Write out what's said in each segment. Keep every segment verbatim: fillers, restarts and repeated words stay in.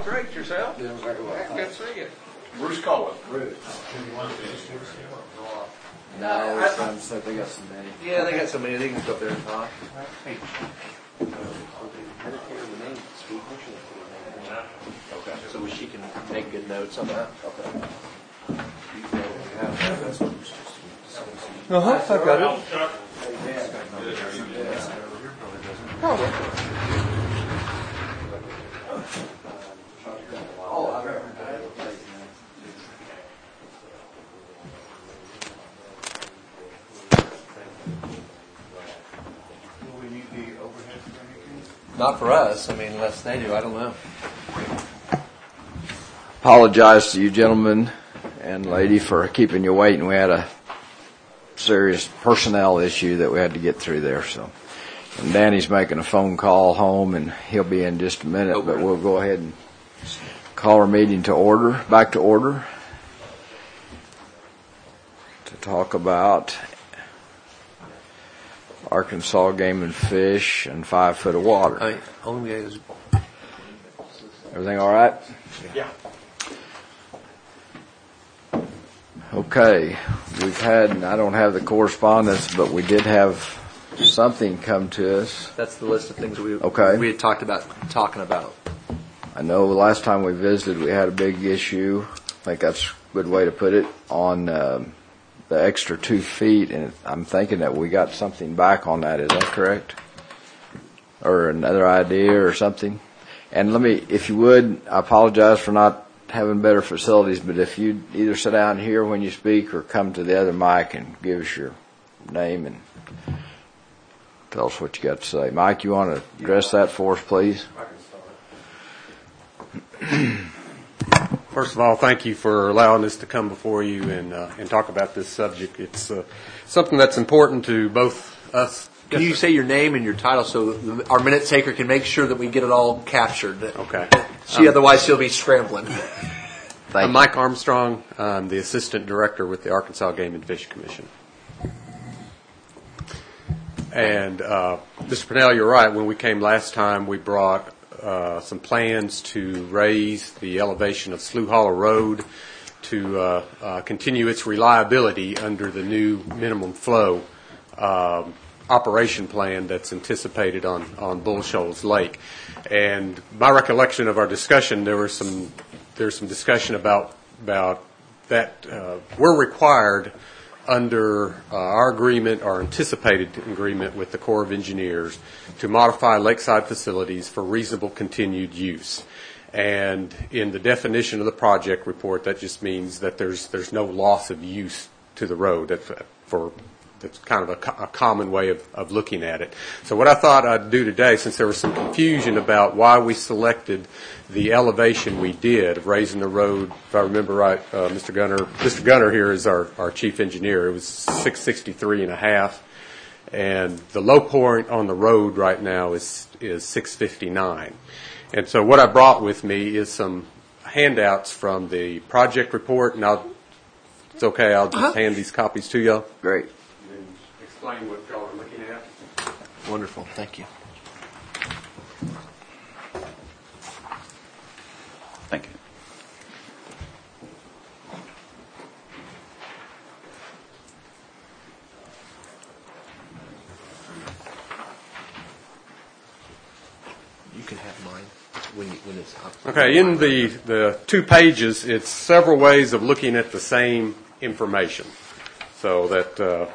great. Yourself? Doing very well. Good to see you. Bruce Colwell. Bruce. No, No, I- it's time to say they got some many. Yeah, they got so many. They can go up there and talk. Okay. So she can make good notes on that. Okay. Uh huh. I've got it. Oh, I remember. Will we need the overhead for anything? Not for us. I mean, unless they do. I don't know. Apologize to you gentlemen and lady for keeping you waiting. We had a serious personnel issue that we had to get through there. So, and Danny's making a phone call home, and he'll be in just a minute. But we'll go ahead and call our meeting to order, back to order, to talk about Arkansas Game and Fish and Five Foot of Water. I only is. Everything all right? Yeah. Okay, we've had, and I don't have the correspondence, but we did have something come to us. That's the list of things we Okay. we had talked about talking about. I know the last time we visited, we had a big issue. I think that's a good way to put it, on um, the extra two feet, and I'm thinking that we got something back on that. Is that correct? Or another idea or something? And let me, if you would, I apologize for not having better facilities, but if you either sit down here when you speak or come to the other mic and give us your name and tell us what you got to say. Mike, you want to address that for us, please? First of all, thank you for allowing us to come before you and uh, and talk about this subject. It's uh, something that's important to both us. Can you say your name and your title so our minute taker can make sure that we get it all captured? Okay. She Um, otherwise she'll be scrambling. Thank I'm you. Mike Armstrong. I'm the Assistant Director with the Arkansas Game and Fish Commission. And uh, Mister Purnell, you're right. When we came last time, we brought uh, some plans to raise the elevation of Slough Hollow Road to uh, uh, continue its reliability under the new minimum flow um, operation plan that's anticipated on, on Bull Shoals Lake. And my recollection of our discussion, there was some there's some discussion about about that uh, we're required under uh, our agreement or anticipated agreement with the Corps of Engineers to modify lakeside facilities for reasonable continued use. And in the definition of the project report, that just means that there's there's no loss of use to the road. That for That's kind of a, co- a common way of, of looking at it. So what I thought I'd do today, since there was some confusion about why we selected the elevation we did of raising the road, if I remember right, uh, Mister Gunner, Mister Gunner here is our, our chief engineer. It was six sixty-three and a half, and the low point on the road right now is is six fifty-nine. And so what I brought with me is some handouts from the project report, and I'll, it's okay, I'll just Uh-huh. hand these copies to y'all. Great. Explain what y'all are looking at. Wonderful. Thank you. Thank you. You can have mine when you, when it's up. Okay, in the, the two pages, it's several ways of looking at the same information, so that uh,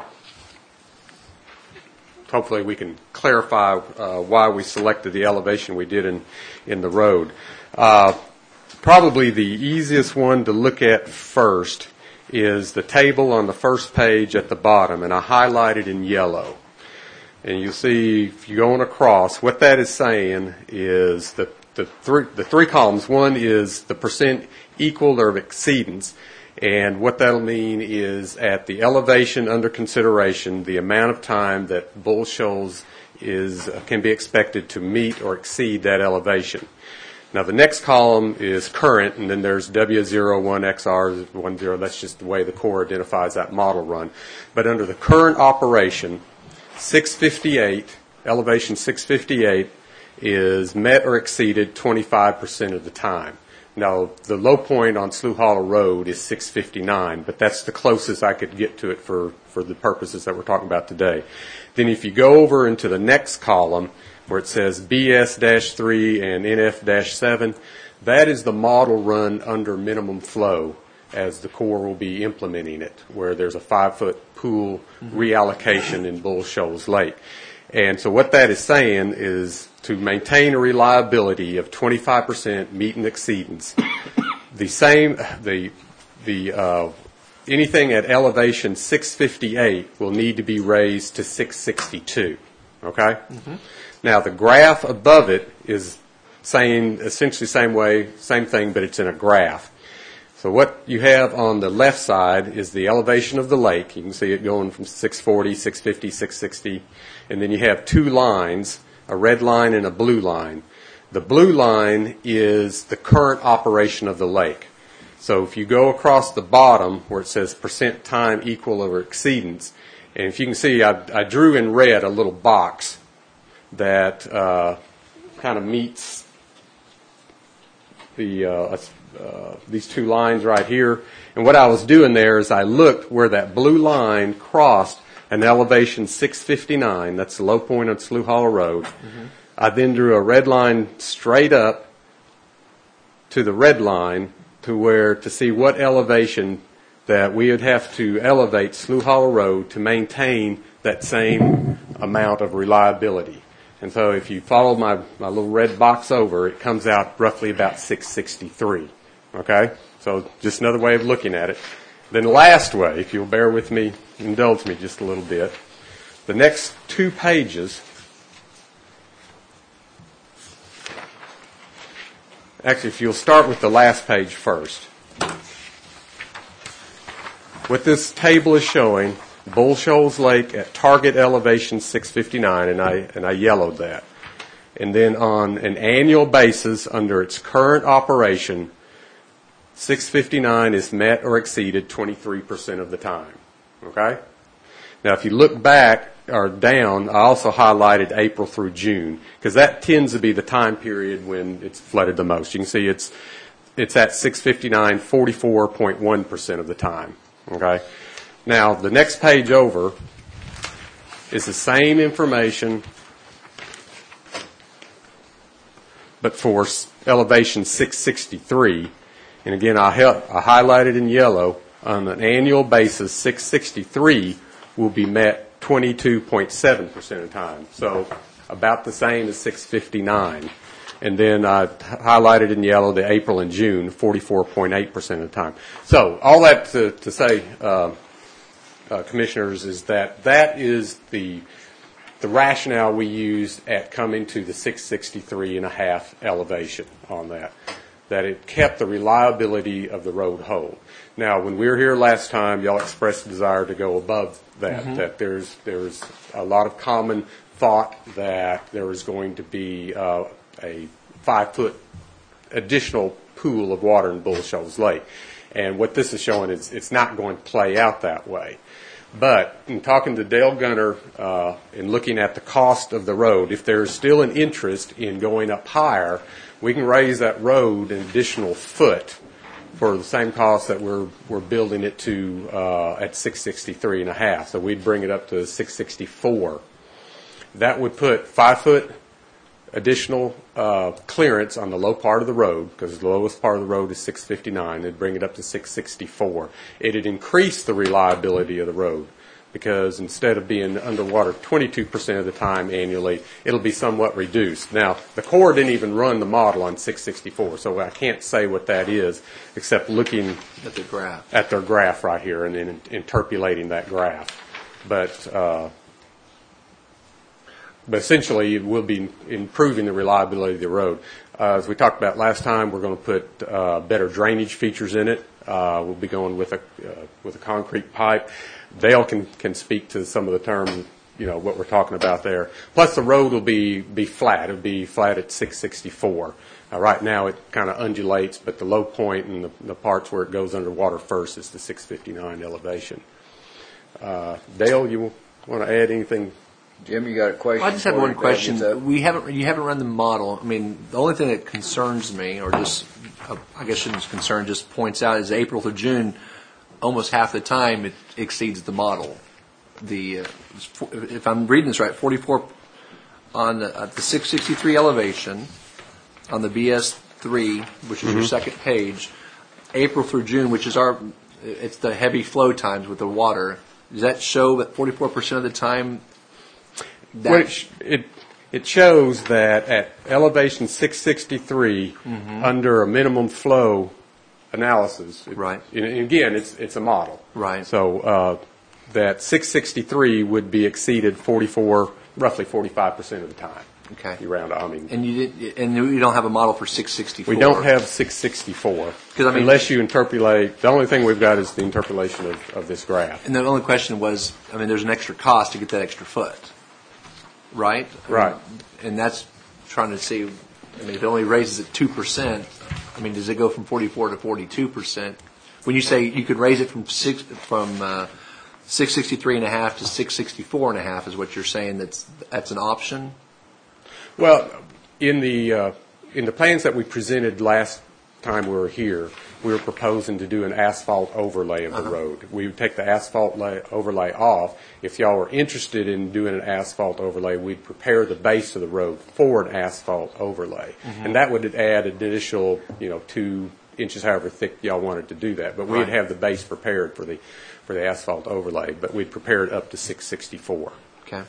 hopefully we can clarify uh, why we selected the elevation we did in, in the road. Uh, probably the easiest one to look at first is the table on the first page at the bottom, and I highlighted in yellow. And you'll see, if you're going across, what that is saying is the, the, three, the three columns. One is the percent equal or exceedance. And what that'll mean is at the elevation under consideration, the amount of time that Bull Shoals is, uh, can be expected to meet or exceed that elevation. Now the next column is current, and then there's W zero one X R one zero. That's just the way the Corps identifies that model run. But under the current operation, six fifty-eight, elevation six fifty-eight, is met or exceeded twenty-five percent of the time. Now, the low point on Slough Hollow Road is six fifty-nine, but that's the closest I could get to it for, for the purposes that we're talking about today. Then if you go over into the next column where it says B S three and N F seven, that is the model run under minimum flow as the Corps will be implementing it, where there's a five-foot pool reallocation in Bull Shoals Lake. And so what that is saying is to maintain a reliability of twenty-five percent meet and exceedance, the same, the, the, uh, anything at elevation six fifty-eight will need to be raised to six sixty-two, okay? Mm-hmm. Now, the graph above it is saying essentially the same way, same thing, but it's in a graph. So what you have on the left side is the elevation of the lake. You can see it going from six forty, six fifty, six sixty, and then you have two lines, a red line and a blue line. The blue line is the current operation of the lake. So if you go across the bottom where it says percent time equal over exceedance, and if you can see, I, I drew in red a little box that uh, kind of meets the uh, uh, these two lines right here. And what I was doing there is I looked where that blue line crossed an elevation six fifty-nine, that's the low point on Slough Hollow Road. Mm-hmm. I then drew a red line straight up to the red line to where to see what elevation that we would have to elevate Slough Hollow Road to maintain that same amount of reliability. And so if you follow my, my little red box over, it comes out roughly about six sixty-three. Okay? So just another way of looking at it. Then the last way, if you'll bear with me, indulge me just a little bit. The next two pages, actually, if you'll start with the last page first. What this table is showing, Bull Shoals Lake at target elevation six fifty-nine, and I and I yellowed that. And then on an annual basis, under its current operation, six fifty-nine is met or exceeded twenty-three percent of the time. Okay? Now, if you look back or down, I also highlighted April through June, because that tends to be the time period when it's flooded the most. You can see it's it's at six fifty-nine, forty-four point one percent of the time. Okay? Now, the next page over is the same information, but for elevation six sixty-three. And again, I, help, I highlighted in yellow, on an annual basis, six sixty-three will be met twenty-two point seven percent of the time. So about the same as six fifty-nine. And then I highlighted in yellow the April and June, forty-four point eight percent of the time. So all that to, to say, uh, uh, Commissioners, is that that is the the rationale we used at coming to the six sixty-three and a half elevation on that, that it kept the reliability of the road whole. Now, when we were here last time, y'all expressed a desire to go above that, mm-hmm. that there's there's a lot of common thought that there was going to be uh, a five-foot additional pool of water in Bull Shoals Lake. And what this is showing is it's not going to play out that way. But in talking to Dale Gunner uh, and looking at the cost of the road, if there's still an interest in going up higher, we can raise that road an additional foot for the same cost that we're we're building it to uh, at six sixty-three and a half. So we'd bring it up to six sixty-four. That would put five foot additional uh, clearance on the low part of the road, because the lowest part of the road is six fifty-nine. It'd bring it up to six sixty-four. It'd increase the reliability of the road, because instead of being underwater twenty-two percent of the time annually, it'll be somewhat reduced. Now, the Corps didn't even run the model on six sixty-four, so I can't say what that is except looking at the graph, at their graph right here and then interpolating that graph. But uh, but essentially, it will be improving the reliability of the road. Uh, as we talked about last time, we're going to put uh, better drainage features in it. Uh, we'll be going with a uh, with a concrete pipe. Dale can, can speak to some of the terms, you know, what we're talking about there. Plus, the road will be, be flat. It'll be flat at six sixty-four. Uh, right now, it kind of undulates, but the low point and the, the parts where it goes underwater first is the six fifty-nine elevation. Uh, Dale, you want to add anything Jim, you got a question? I just have for one me? question. Is that- We haven't, you haven't run the model. I mean, the only thing that concerns me, or just, uh, I guess shouldn't concern, just points out is April to June, almost half the time it exceeds the model. The, uh, if I'm reading this right, forty-four on the, uh, the six sixty-three elevation, on the B S three, which is your second page, April through June, which is our, it's the heavy flow times with the water. Does that show that forty-four percent of the time? That Well, it, sh- it it shows that at elevation six sixty-three, under a minimum flow analysis, it- Right. And again, it's it's a model. Right. So uh, that six sixty-three would be exceeded forty-four, roughly forty-five percent of the time. Okay. You round. I mean, And you did, and you don't have a model for six sixty-four. we don't have six sixty-four 'Cause, I mean- unless you interpolate. The only thing we've got is the interpolation of, of this graph. And the only question was, I mean, there's an extra cost to get that extra foot, right? Right. And that's trying to see. I mean, if it only raises it two percent, I mean, does it go from forty-four to forty-two percent? When you say you could raise it from six from uh, six sixty-three and a half to six sixty-four and a half, is what you're saying? That's that's an option. Well, in the uh, in the plans that we presented last time we were here, we were proposing to do an asphalt overlay of the road. We would take the asphalt lay, overlay off. If y'all were interested in doing an asphalt overlay, we'd prepare the base of the road for an asphalt overlay, and that would add an additional, you know, two inches, however thick y'all wanted to do that. But we'd Right. have the base prepared for the for the asphalt overlay, but we'd prepare it up to six sixty-four. Okay.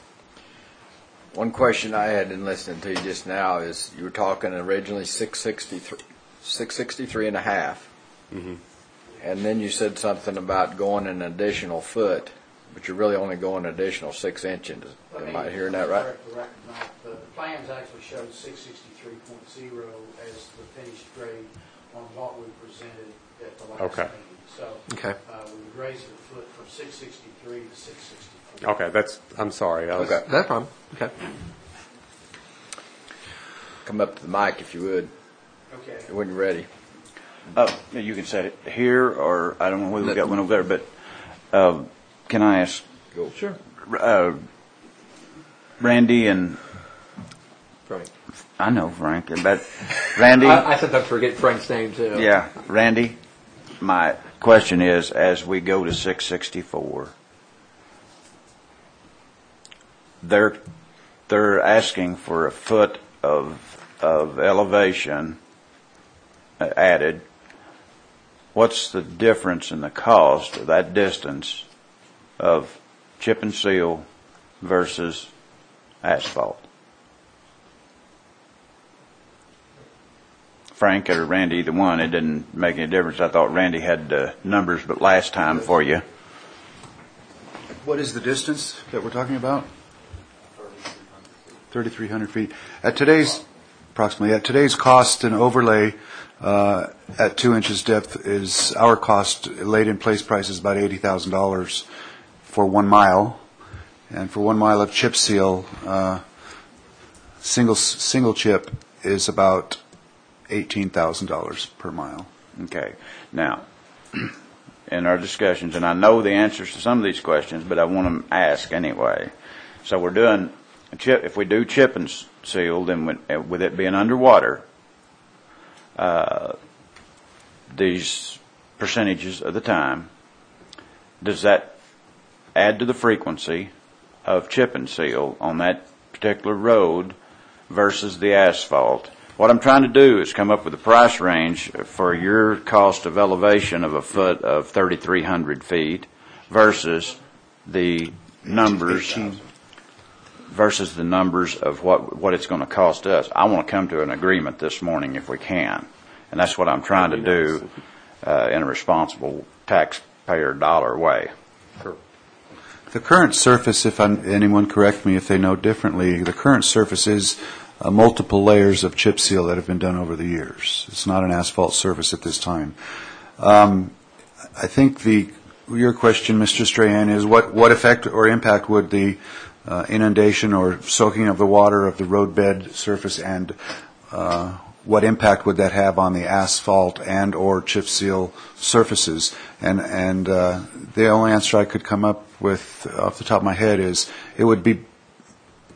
One question I had in listening to you just now is you were talking originally six sixty-three, six sixty-three and a half. Mm-hmm. And then you said something about going an additional foot, but you're really only going an additional six inches. Am I hearing that right? Correct, correct. No, the plans actually show six sixty-three point zero as the finished grade on what we presented at the last Okay. meeting. So, Okay. uh, we would raise the foot from six sixty-three to six sixty-four. Okay, that's. I'm sorry. I was, Okay. No problem. Okay. Come up to the mic if you would, Okay. when you're ready. Oh, you can set it here, or I don't know whether we've got one over there, but uh, can I ask Go. Sure. uh, Randy and, Frank. I know Frank, but Randy, I, I sometimes forget Frank's name too. yeah, Randy, my question is, as we go to six sixty-four, they're, they're asking for a foot of, of elevation uh, added. What's the difference in the cost of that distance of chip and seal versus asphalt? Frank or Randy, either one, it didn't make any difference. I thought Randy had the numbers, but last time for you. What is the distance that we're talking about? thirty-three hundred feet. At today's, approximately, at today's cost and overlay uh, at two inches depth is, our cost laid in place price is about eighty thousand dollars for one mile. And for one mile of chip seal, uh, single single chip is about eighteen thousand dollars per mile. Okay. Now, in our discussions, and I know the answers to some of these questions, but I want to ask anyway. So we're doing a chip. If we do chip and seal, then with, with it being underwater, uh, these percentages of the time, does that add to the frequency of chip and seal on that particular road versus the asphalt? What I'm trying to do is come up with a price range for your cost of elevation of a foot of thirty-three hundred feet versus the numbers versus the numbers of what what it's going to cost us. I want to come to an agreement this morning if we can, and that's what I'm trying to do uh, in a responsible taxpayer dollar way. The current surface, if I'm, anyone correct me if they know differently, the current surface is uh, multiple layers of chip seal that have been done over the years. It's not an asphalt surface at this time. Um, I think the your question, Mister Strahan, is what, what effect or impact would the uh, inundation or soaking of the water of the roadbed surface and uh, what impact would that have on the asphalt and or chip seal surfaces? And and uh, the only answer I could come up with off the top of my head is it would be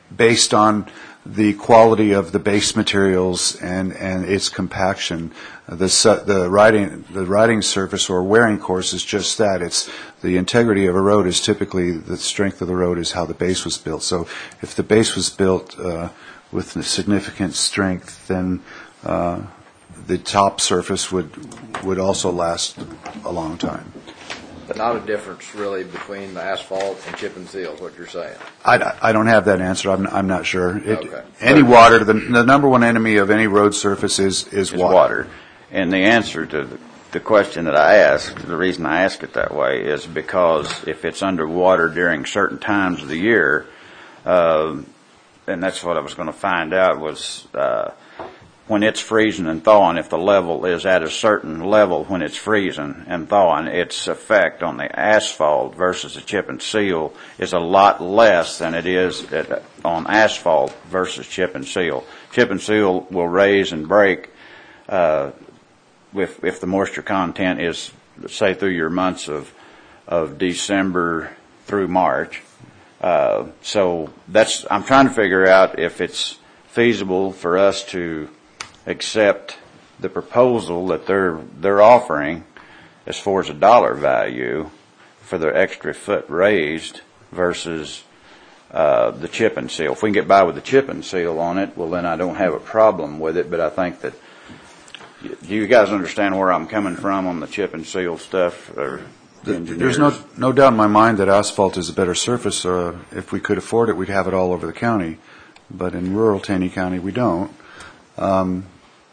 based on the quality of the base materials and, and its compaction. The su- the riding the riding surface or wearing course is just that. It's the integrity of a road is typically the strength of the road is how the base was built. So if the base was built uh, with significant strength, then uh, the top surface would would also last a long time. But not a difference really between the asphalt and chip and seal, is what you're saying. I, I don't have that answer. I'm, I'm not sure. It, Okay. Any water, the, the number one enemy of any road surface is, is Is water. water. And the answer to the, the question that I asked, the reason I ask it that way is because if it's underwater during certain times of the year, uh, and that's what I was going to find out was uh, when it's freezing and thawing, if the level is at a certain level when it's freezing and thawing, its effect on the asphalt versus the chip and seal is a lot less than it is at, on asphalt versus chip and seal. Chip and seal will raise and break uh, if, if the moisture content is, say, through your months of, of December through March. Uh, so that's, I'm trying to figure out if it's feasible for us to accept the proposal that they're they're offering as far as a dollar value for their extra foot raised versus uh, the chip and seal. If we can get by with the chip and seal on it, well, then I don't have a problem with it. But I think that, do you guys understand where I'm coming from on the chip and seal stuff? Or the There's no no doubt in my mind that asphalt is a better surface. Uh, if we could afford it, we'd have it all over the county. But in rural Taney County, we don't. Um,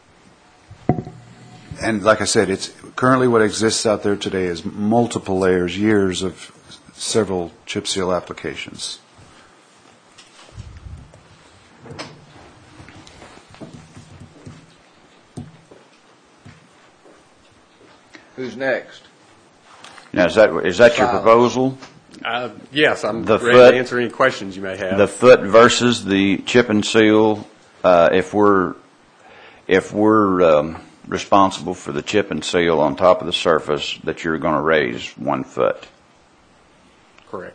and like I said, it's currently what exists out there today is multiple layers, years of several chip seal applications. Who's next? Now, is that is that your Silence. proposal? Uh, yes, I'm The ready foot- to answer any questions you may have. The foot versus the chip and seal. Uh, if we're if we're um, responsible for the chip and seal on top of the surface, that you're going to raise one foot, Correct.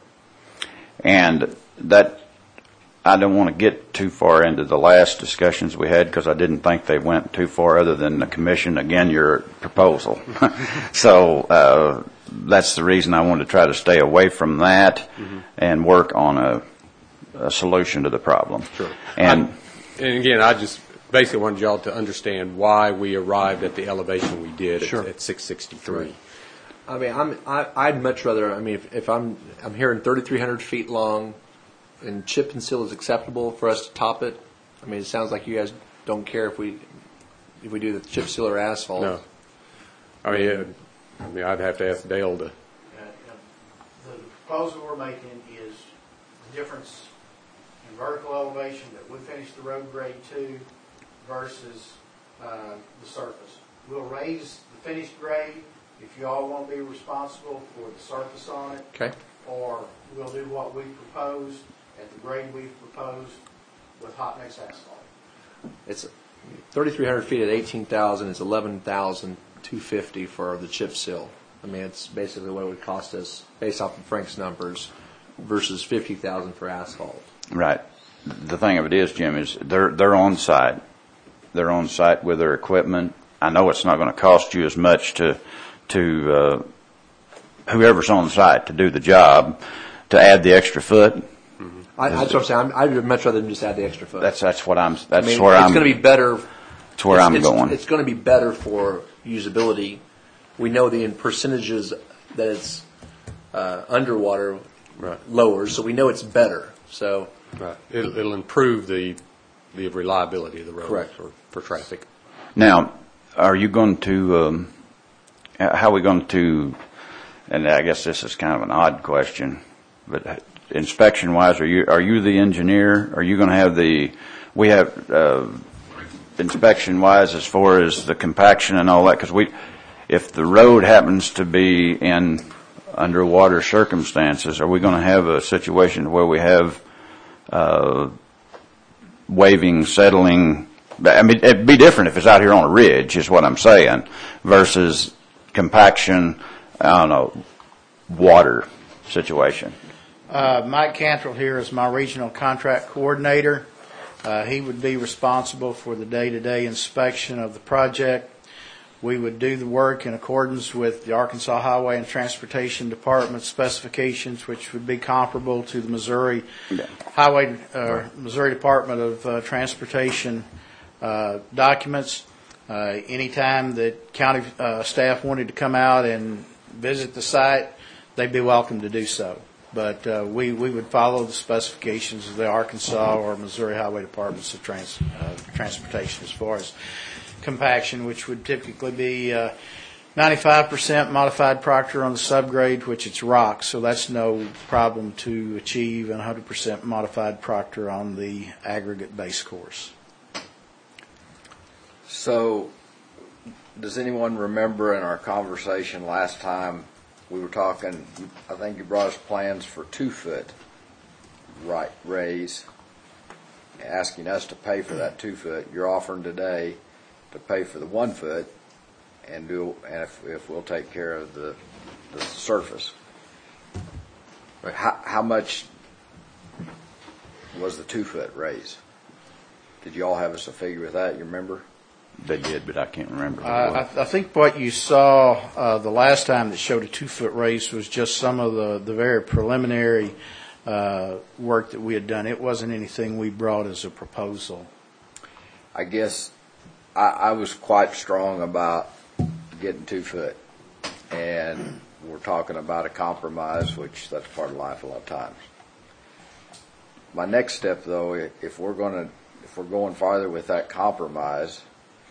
and that I don't want to get too far into the last discussions we had because I didn't think they went too far other than the commission, again, your proposal. So uh, that's the reason I wanted to try to stay away from that mm-hmm. and work on a, a solution to the problem. Sure. And, I'm, and again, I just basically wanted y'all to understand why we arrived at the elevation we did Sure. at, at six sixty-three. I mean, I'm, I, I'd much rather, I mean, if, if I'm, I'm hearing thirty-three hundred feet long and chip and seal is acceptable for us to top it, I mean, it sounds like you guys don't care if we, if we do the chip seal or asphalt. No. I mean, uh, I mean, I'd have to ask Dale to. Uh, uh, The proposal we're making is the difference in vertical elevation that we finish the road grade to versus uh, the surface. We'll raise the finished grade if you all want to be responsible for the surface on it, Okay. or we'll do what we proposed at the grade we've proposed with hot mix asphalt. It's thirty-three hundred feet at eighteen thousand is eleven thousand two hundred fifty for the chip seal. I mean, it's basically what it would cost us based off of Frank's numbers versus fifty thousand for asphalt. right. The thing of it is, Jim, is they're they're on site. They're on site with their equipment. I know it's not going to cost you as much to to uh, whoever's on site to do the job to add the extra foot. I, that's what I'm saying. I'm, I'd much rather than just add the extra foot. That's that's what I'm. That's I mean, where it's I'm. going to be better. That's where it's, I'm it's, going. It's going to be better for usability. We know the in percentages that it's uh, underwater Right. lower, so we know it's better. So Right. It'll, it'll improve the the reliability of the road Correct. for, for traffic. Now, are you going to? Um, how are we going to? And I guess this is kind of an odd question, but inspection wise, are you are you the engineer? Are you going to have the? We have uh, inspection wise as far as the compaction and all that, because we, if the road happens to be in underwater circumstances, are we going to have a situation where we have uh, waving, settling? I mean, it'd be different if it's out here on a ridge, is what I'm saying, versus compaction, I don't know, water situation. Uh, Mike Cantrell here is my regional contract coordinator. Uh, he would be responsible for the day-to-day inspection of the project. We would do the work in accordance with the Arkansas Highway and Transportation Department specifications, which would be comparable to the Missouri Highway, uh, Missouri Department of uh, Transportation uh, documents. Uh, anytime that county uh, staff wanted to come out and visit the site, they'd be welcome to do so. But uh, we, we would follow the specifications of the Arkansas or Missouri Highway Departments of trans, uh, Transportation as far as compaction, which would typically be uh, ninety-five percent modified Proctor on the subgrade, which it's rock, so that's no problem to achieve, and one hundred percent modified Proctor on the aggregate base course. So, does anyone remember in our conversation last time, we were talking, I think you brought us plans for two-foot right raise, asking us to pay for that two-foot. You're offering today to pay for the one-foot and do, and if, if we'll take care of the, the surface. How, how much was the two-foot raise? Did you all have us a figure with that, you remember? They did, but I can't remember. what it Uh, was. I, I think what you saw uh, the last time that showed a two-foot raise was just some of the, the very preliminary uh, work that we had done. It wasn't anything we brought as a proposal. I guess I, I was quite strong about getting two foot, and we're talking about a compromise, which that's part of life a lot of times. My next step, though, if we're going to, if we're going farther with that compromise,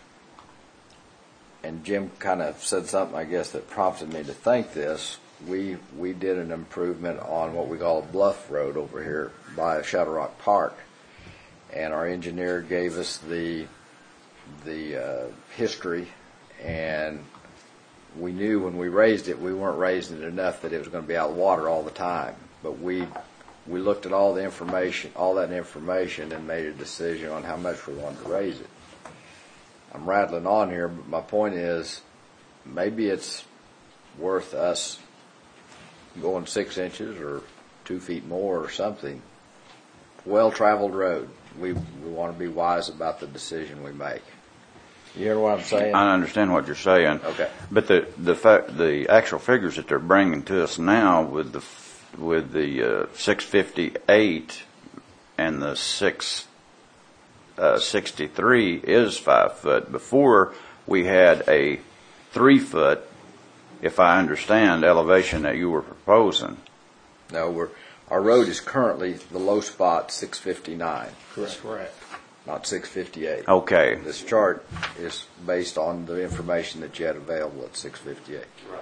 and Jim kind of said something, I guess, that prompted me to think this. We we did an improvement on what we call a bluff road over here by Shadow Rock Park, and our engineer gave us the the uh, history, and we knew when we raised it, we weren't raising it enough that it was going to be out of water all the time. But we we looked at all the information, all that information, and made a decision on how much we wanted to raise it. I'm rattling on here, but my point is, maybe it's worth us going six inches or two feet more or something. Well-traveled road. We we want to be wise about the decision we make. You hear what I'm saying? I understand what you're saying. Okay. But the the fact, the actual figures that they're bringing to us now with the with the uh, six fifty-eight and the six uh, sixty-three is five foot. Before we had a three foot, if I understand, elevation that you were proposing. No, we're our road is currently the low spot six fifty-nine, That's correct. not six fifty-eight. Okay. This chart is based on the information that you had available at six fifty-eight. Right.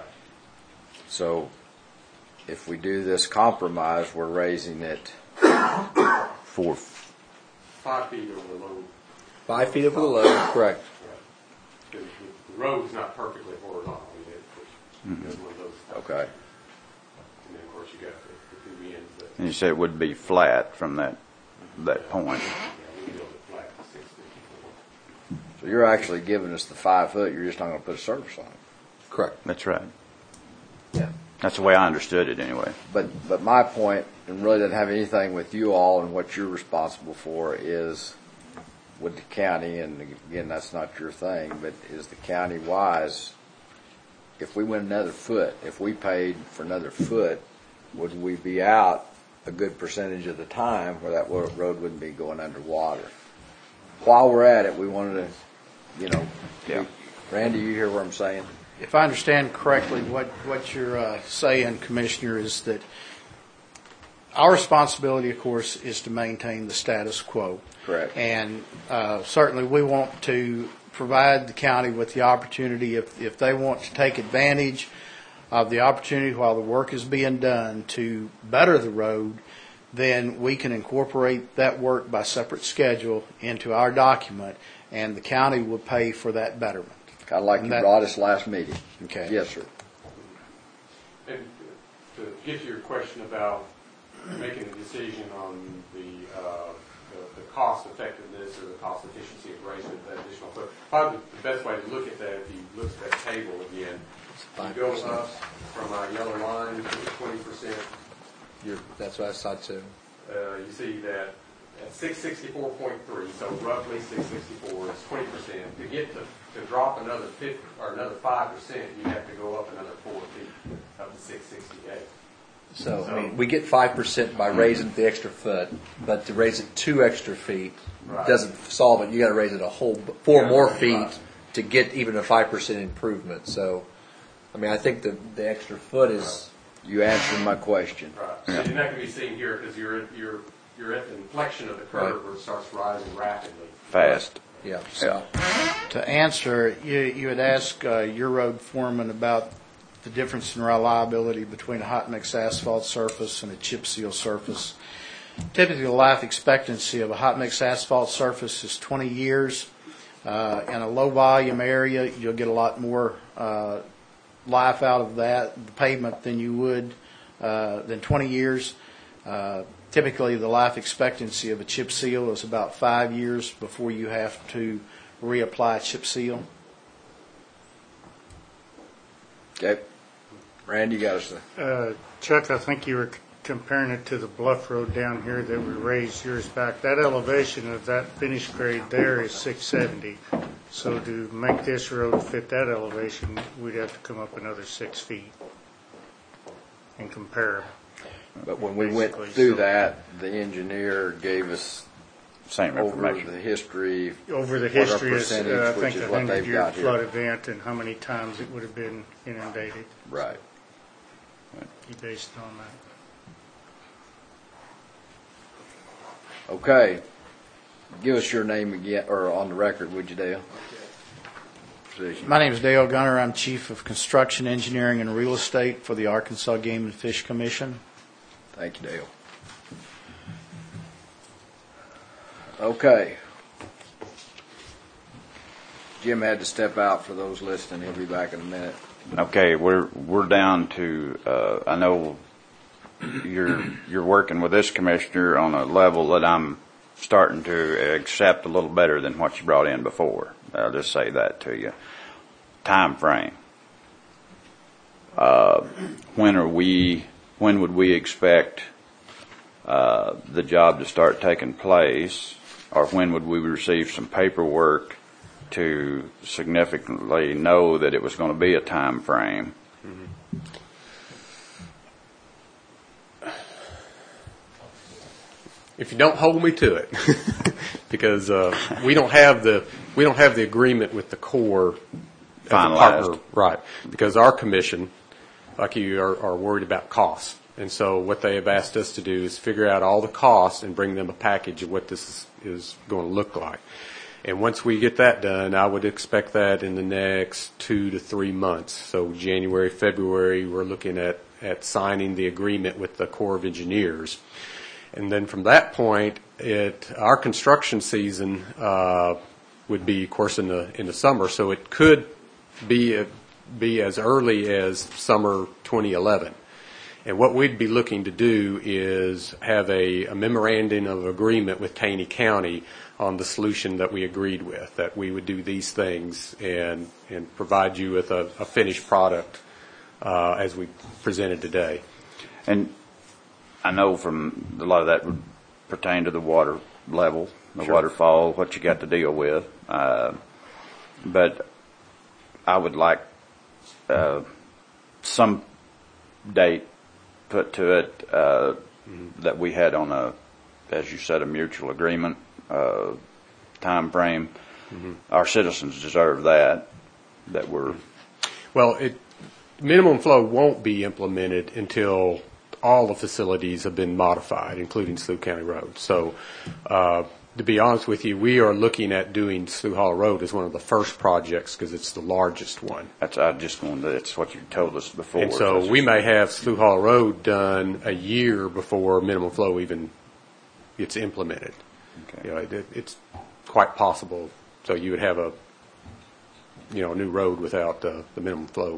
So if we do this compromise, we're raising it. For Five feet over the low. Five feet over the low, correct. The, the road's not perfectly horizontal. I mean, it, it's one of those. Okay. And then, of course, you got the, the two ends that and you said it would be flat from that that point. you know, we build it flat to six fifty-four. So you're actually giving us the five foot. You're just not going to put a surface on it. Correct. That's right. Yeah. That's the way I understood it anyway. But but my point, and really doesn't have anything with you all and what you're responsible for, is with the county, and again, that's not your thing, but is the county wise? If we went another foot, if we paid for another foot, would we be out a good percentage of the time where that road wouldn't be going underwater? While we're at it, we wanted to, you know, Yeah. Randy, you hear what I'm saying? If I understand correctly, what, what you're uh, saying, Commissioner, is that our responsibility, of course, is to maintain the status quo. Correct. And uh, certainly we want to provide the county with the opportunity, if, if they want to take advantage of the opportunity while the work is being done to better the road, then we can incorporate that work by separate schedule into our document, and the county will pay for that betterment. Kind of like And you that- brought us last meeting. Okay. Yes, sir. And to get to your question about making a decision on the, uh, the, the cost effectiveness or the cost efficiency of raising that additional foot, probably the best way to look at that, if you look at that table again, you go up from our yellow line to twenty percent You're, that's what I saw too. Uh, you see that at six sixty-four point three, so roughly six sixty-four is twenty percent. To get to, to drop another fifty or another five percent, you have to go up another four feet up to six sixty-eight. So, I mean, we get five percent by raising the extra foot, but to raise it two extra feet Right. doesn't solve it. You got to raise it a whole b- four Yeah, more right. feet to get even a five percent improvement. So, I mean, I think the the extra foot is You answered my question. Right. And that can be seen here because you're, at- you're, you're at the inflection of the curve Right. where it starts rising rapidly. Fast. yeah. So, To answer, you, you had asked uh, your road foreman about the difference in reliability between a hot mix asphalt surface and a chip seal surface. Typically, the life expectancy of a hot mix asphalt surface is twenty years. Uh, in a low volume area, you'll get a lot more uh, life out of that, the pavement, than you would uh, than twenty years. Uh, typically, the life expectancy of a chip seal is about five years before you have to reapply chip seal. Okay. Randy, you got us. Uh, Chuck, I think you were c- comparing it to the bluff road down here that we raised years back. That elevation of that finish grade there is six seventy. So to make this road fit that elevation, we'd have to come up another six feet and compare. But when we went Basically, through so- that, the engineer gave us Same over information. the history. Over the what our history is, percentage, uh, I which think, is a what they've hundred-year got here. flood event and how many times it would have been inundated. Right. You based it on that. Okay. Give us your name again, or on the record, would you, Dale? Position. My name is Dale Gunner. I'm Chief of Construction, Engineering, and Real Estate for the Arkansas Game and Fish Commission. Thank you, Dale. Okay. Jim had to step out for those listening. He'll be back in a minute. Okay, we're, we're down to, uh, I know you're, you're working with this commissioner on a level that I'm starting to accept a little better than what you brought in before. I'll just say that to you. Time frame. Uh, when are we, when would we expect, uh, the job to start taking place? Or when would we receive some paperwork to significantly know that it was going to be a time frame? If you don't hold me to it, because uh, we don't have the we don't have the agreement with the Corps as a Finalized. partner, right? Because our commission, like you, are, are worried about costs, and so what they have asked us to do is figure out all the costs and bring them a package of what this is, is going to look like. And once we get that done, I would expect that in the next two to three months. So January, February, we're looking at at signing the agreement with the Corps of Engineers. And then from that point, it, our construction season uh, would be, of course, in the in the summer. So it could be a, be as early as summer twenty eleven. And what we'd be looking to do is have a, a memorandum of agreement with Taney County on the solution that we agreed with, that we would do these things and and provide you with a, a finished product uh, as we presented today. And I know from a lot of that would pertain to the water level, the Sure. waterfall, what you got to deal with. Uh, but I would like uh, some date put to it uh, mm-hmm. that we had on a, as you said, a mutual agreement uh, time frame. Mm-hmm. Our citizens deserve that. That we're well. It minimum flow won't be implemented until all the facilities have been modified, including Slough County Road. So, uh, to be honest with you, we are looking at doing Slough Hollow Road as one of the first projects because it's the largest one. That's I just wanted. To, that's what you told us before. And so That's we just, may have Slough Hollow Road done a year before minimum flow even gets implemented. Okay. You know, it, it's quite possible. So you would have a, you know, a new road without uh, the minimum flow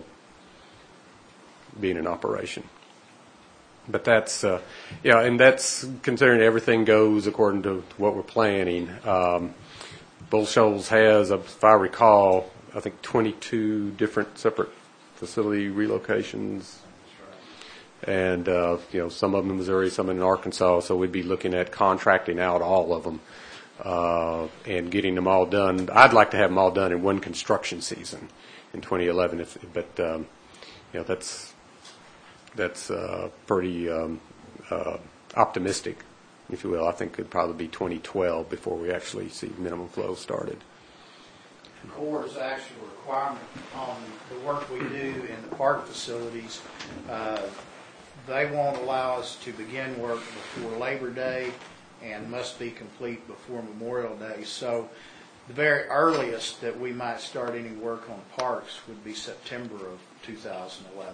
being in operation. But that's, uh, yeah, and that's considering everything goes according to what we're planning. Um, Bull Shoals has, if I recall, I think twenty-two different separate facility relocations. and uh, you know, some of them in Missouri, some in Arkansas. So we'd be looking at contracting out all of them uh, and getting them all done. I'd like to have them all done in one construction season in twenty eleven, if, but um, you know, that's that's uh, pretty um, uh, optimistic, if you will. I think it'd probably be twenty twelve before we actually see minimum flow started. Corps' actual requirement on the work we do in the park facilities, uh, they won't allow us to begin work before Labor Day and must be complete before Memorial Day. So the very earliest that we might start any work on parks would be September of two thousand eleven.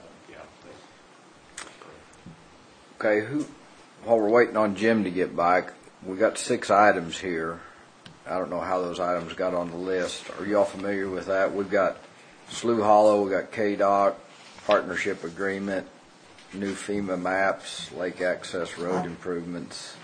Yeah. Okay, who, while we're waiting on Jim to get back, we got six items here. I don't know how those items got on the list. Are y'all familiar with that? We've got Slough Hollow, we've got K D O C, partnership agreement, new FEMA maps, lake access road improvements,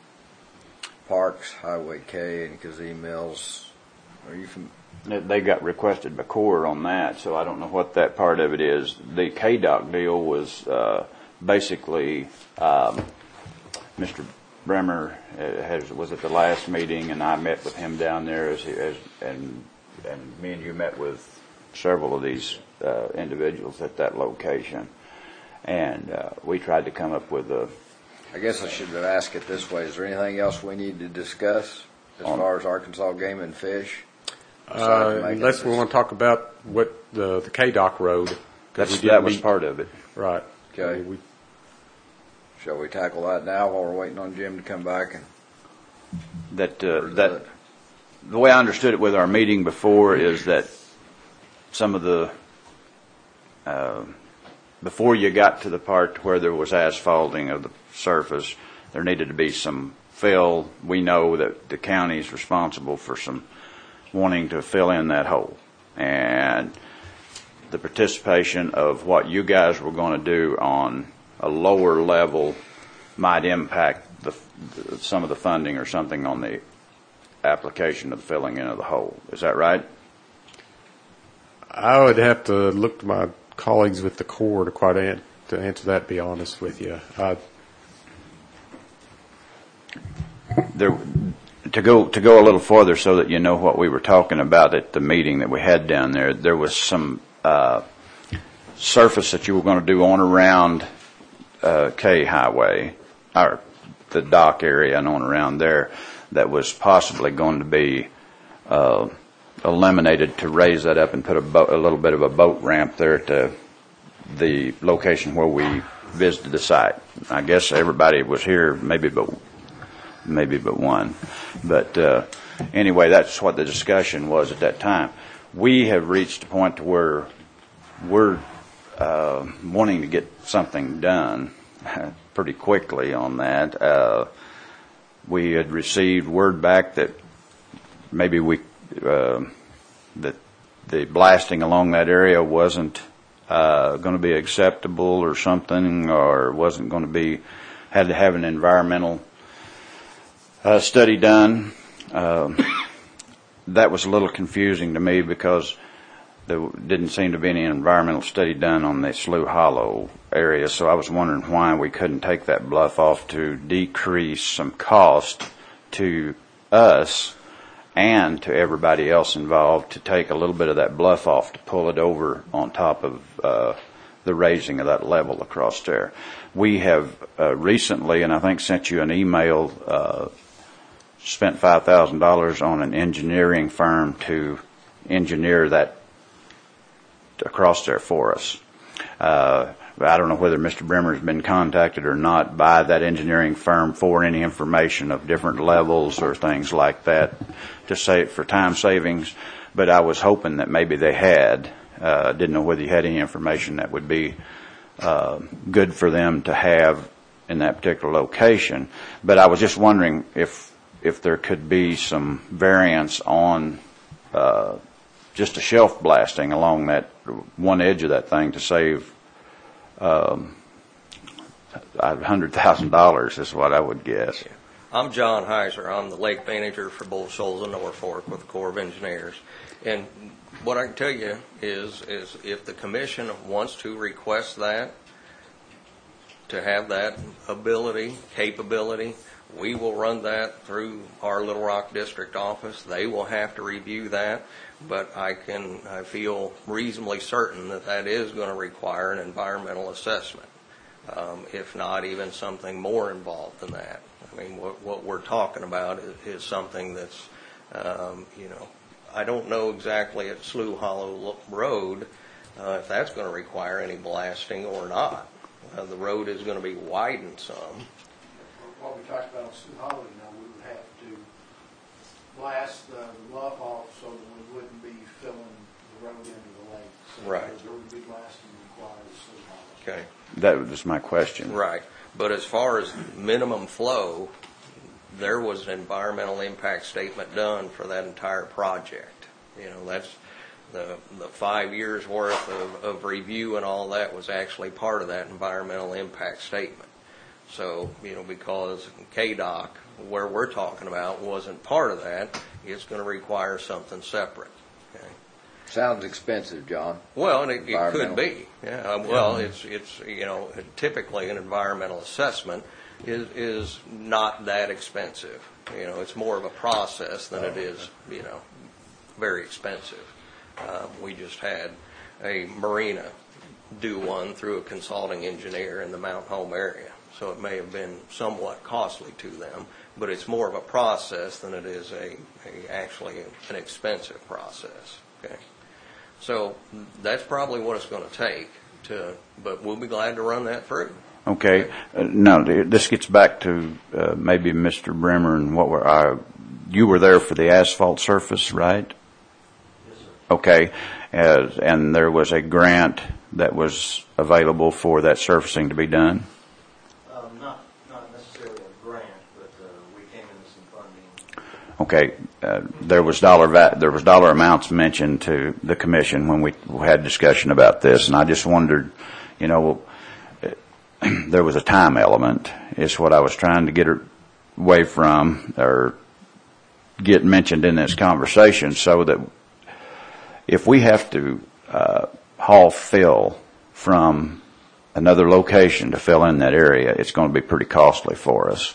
parks, Highway K, and Kazee Mills. Are you from? They got requested by Corps on that, so I don't know what that part of it is. The K D O C deal was uh, basically um, Mister Bremer has, was at the last meeting, and I met with him down there, as, he, as and and me and you met with several of these uh, individuals at that location, and uh, we tried to come up with a. I guess I should have asked it this way. Is there anything else we need to discuss as far as Arkansas Game and Fish? Uh, unless we want to talk about what the the K D O C road. That's, that was meet. part of it. Right. Okay. I mean, we, Shall we tackle that now while we're waiting on Jim to come back? And that uh, that the way I understood it with our meeting before is that some of the uh, before you got to the part where there was asphalting of the surface, there needed to be some fill. We know that the county is responsible for some wanting to fill in that hole, and the participation of what you guys were going to do on a lower level might impact the, the, some of the funding or something on the application of the filling in of the hole. Is that right? I would have to look to my colleagues with the Corps to quite an, to answer that. To be honest with you, uh, there to go to go a little further so that you know what we were talking about at the meeting that we had down there. There was some uh, surface that you were going to do on around Uh, K Highway, or the dock area and on around there, that was possibly going to be uh, eliminated to raise that up and put a, boat, a little bit of a boat ramp there at the, the location where we visited the site. I guess everybody was here, maybe but maybe but one. But uh, anyway, that's what the discussion was at that time. We have reached a point to where we're Uh, wanting to get something done pretty quickly on that. Uh, we had received word back that maybe we uh, that the blasting along that area wasn't uh, going to be acceptable or something, or wasn't going to be, had to have an environmental uh, study done. Uh, that was a little confusing to me because there didn't seem to be any environmental study done on the Slough Hollow area, so I was wondering why we couldn't take that bluff off to decrease some cost to us and to everybody else involved, to take a little bit of that bluff off to pull it over on top of uh, the raising of that level across there. We have uh, recently, and I think sent you an email, uh, spent five thousand dollars on an engineering firm to engineer that across there for us. Uh, I don't know whether Mister Bremer has been contacted or not by that engineering firm for any information of different levels or things like that, to say for time savings, but I was hoping that maybe they had. Uh, didn't know whether you had any information that would be uh, good for them to have in that particular location. But I was just wondering if if there could be some variance on uh, just a shelf blasting along that one edge of that thing to save um, one hundred thousand dollars is what I would guess. I'm John Heiser. I'm the lake manager for Bull Shoals and Norfolk with the Corps of Engineers. And what I can tell you is, is if the commission wants to request that, to have that ability, capability. We will run that through our Little Rock District office. They will have to review that, but I can, I feel reasonably certain that that is going to require an environmental assessment, um, if not even something more involved than that. I mean, what, what we're talking about is, is something that's, um, you know, I don't know exactly at Slough Hollow Road uh, if that's going to require any blasting or not. Uh, the road is going to be widened some. What we talked about on Slough Hollow, you know, we would have to blast the bluff off so that we wouldn't be filling the road into the lake. So Right. there would be blasting required at Slough Hollow. Okay. That was my question. Right. But as far as minimum flow, there was an environmental impact statement done for that entire project. You know, that's the the five years worth of, of review and all that was actually part of that environmental impact statement. So, you know, because K D O C, where we're talking about, wasn't part of that, it's going to require something separate. Okay. Sounds expensive, John. Well, and it, it could Environmental. be. Yeah. uh, Well, it's it's you know typically an environmental assessment is is not that expensive. You know, it's more of a process than it is you know very expensive. Uh, we just had a marina do one through a consulting engineer in the Mount Home area, so it may have been somewhat costly to them, but it's more of a process than it is a, a actually an expensive process. Okay. So that's probably what it's going to take to, but we'll be glad to run that through. Okay. Uh, no, this gets back to uh, maybe Mister Bremer and what were uh, you were there for the asphalt surface, right? Yes, sir. Okay. Uh, and there was a grant that was available for that surfacing to be done? Um, not, not necessarily a grant, but uh, we came into some funding. Okay, uh, there was dollar va- there was dollar amounts mentioned to the commission when we had discussion about this, and I just wondered, you know, there was a time element. Is what I was trying to get away from, or get mentioned in this conversation, so that if we have to uh, haul fill from another location to fill in that area, it's going to be pretty costly for us.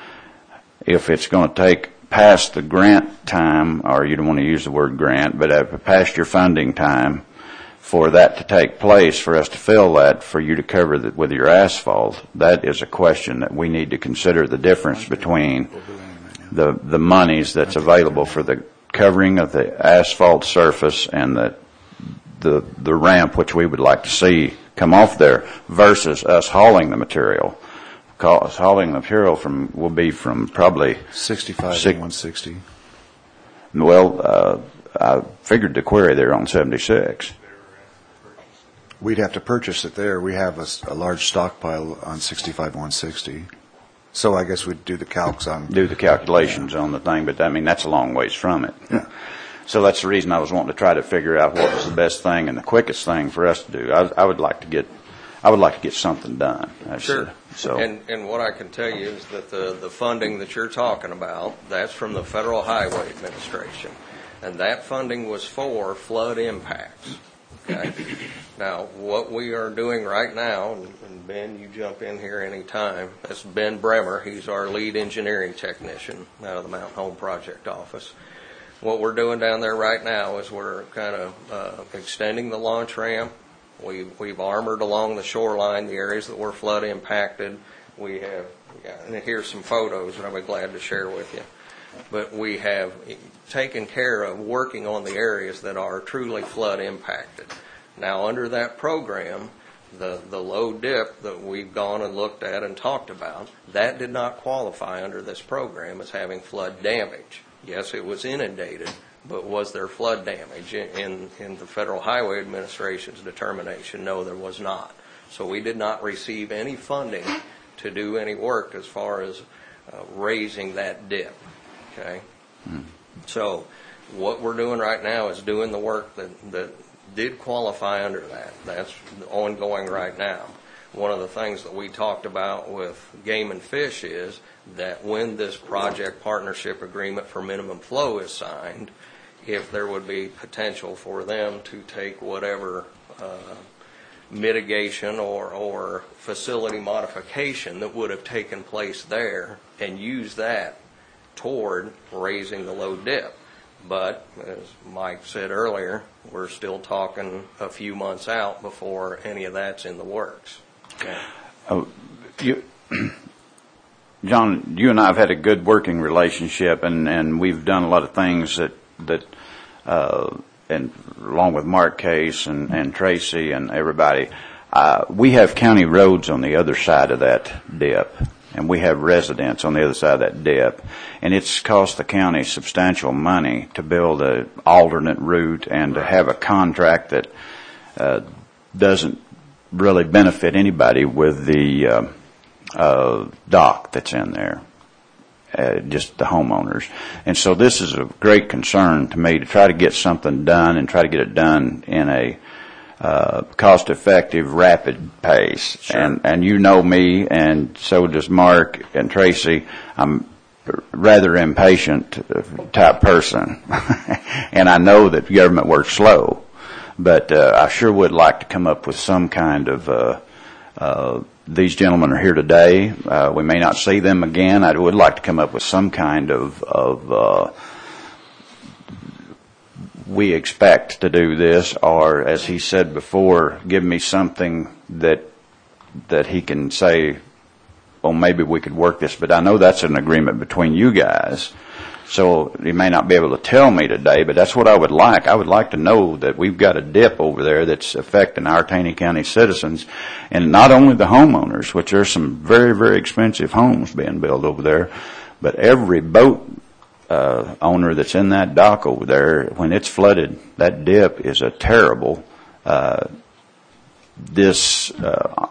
If it's going to take past the grant time, or you don't want to use the word grant, but uh, past your funding time for that to take place, for us to fill that, for you to cover that with your asphalt, that is a question that we need to consider the difference between the, the monies that's available for the covering of the asphalt surface and the, the, the ramp, which we would like to see come off there, versus us hauling the material. Because hauling the material from will be from probably sixty-five six, and one sixty. Well, uh, I figured the query there on seventy-six. We'd have to purchase it there. We have a, s- a large stockpile on sixty-five and one sixty. So I guess we'd do the calcs on. Do the calculations on the thing, but I mean that's a long ways from it. Yeah. So that's the reason I was wanting to try to figure out what was the best thing and the quickest thing for us to do. I, I would like to get, I would like to get something done. That's, Sure. uh, So. And, and what I can tell you is that the, the funding that you're talking about, that's from the Federal Highway Administration. And that funding was for flood impacts. Okay? Now, what we are doing right now, and and Ben, you jump in here anytime, that's Ben Bremer. He's our lead engineering technician out of the Mount Home Project office. What we're doing down there right now is we're kind of uh, extending the launch ramp. We've, we've armored along the shoreline the areas that were flood impacted. We have, yeah, and here's some photos that I'll be glad to share with you. But we have taken care of working on the areas that are truly flood impacted. Now, under that program, the, the low dip that we've gone and looked at and talked about, that did not qualify under this program as having flood damage. Yes, it was inundated, but was there flood damage? In, in the Federal Highway Administration's determination, no, there was not. So we did not receive any funding to do any work as far as uh, raising that dip. Okay? Mm. So what we're doing right now is doing the work that, that did qualify under that. That's ongoing right now. One of the things that we talked about with Game and Fish is that when this project partnership agreement for minimum flow is signed, if there would be potential for them to take whatever uh, mitigation or, or facility modification that would have taken place there and use that toward raising the low dip. But as Mike said earlier, we're still talking a few months out before any of that's in the works. Okay. Oh, you, John, you and I have had a good working relationship, and, and we've done a lot of things that that, uh, and along with Mark Case and, and Tracy and everybody, uh, we have county roads on the other side of that dip, and we have residents on the other side of that dip, and it's cost the county substantial money to build an alternate route and to have a contract that uh, doesn't really benefit anybody with the uh, uh, dock that's in there, uh, just the homeowners. And so this is a great concern to me to try to get something done and try to get it done in a uh, cost-effective, rapid pace. Sure. And and you know me, and so does Mark and Tracy. I'm a rather impatient type person, and I know that government works slow. But uh, I sure would like to come up with some kind of, uh, uh, these gentlemen are here today. Uh, we may not see them again. I would like to come up with some kind of, of uh, we expect to do this, or as he said before, give me something that that he can say, well, maybe we could work this. But I know that's an agreement between you guys. So he may not be able to tell me today, but that's what I would like. I would like to know that we've got a dip over there that's affecting our Taney County citizens, and not only the homeowners, which there's some very, very expensive homes being built over there, but every boat uh, owner that's in that dock over there, when it's flooded, that dip is a terrible, uh, this, uh,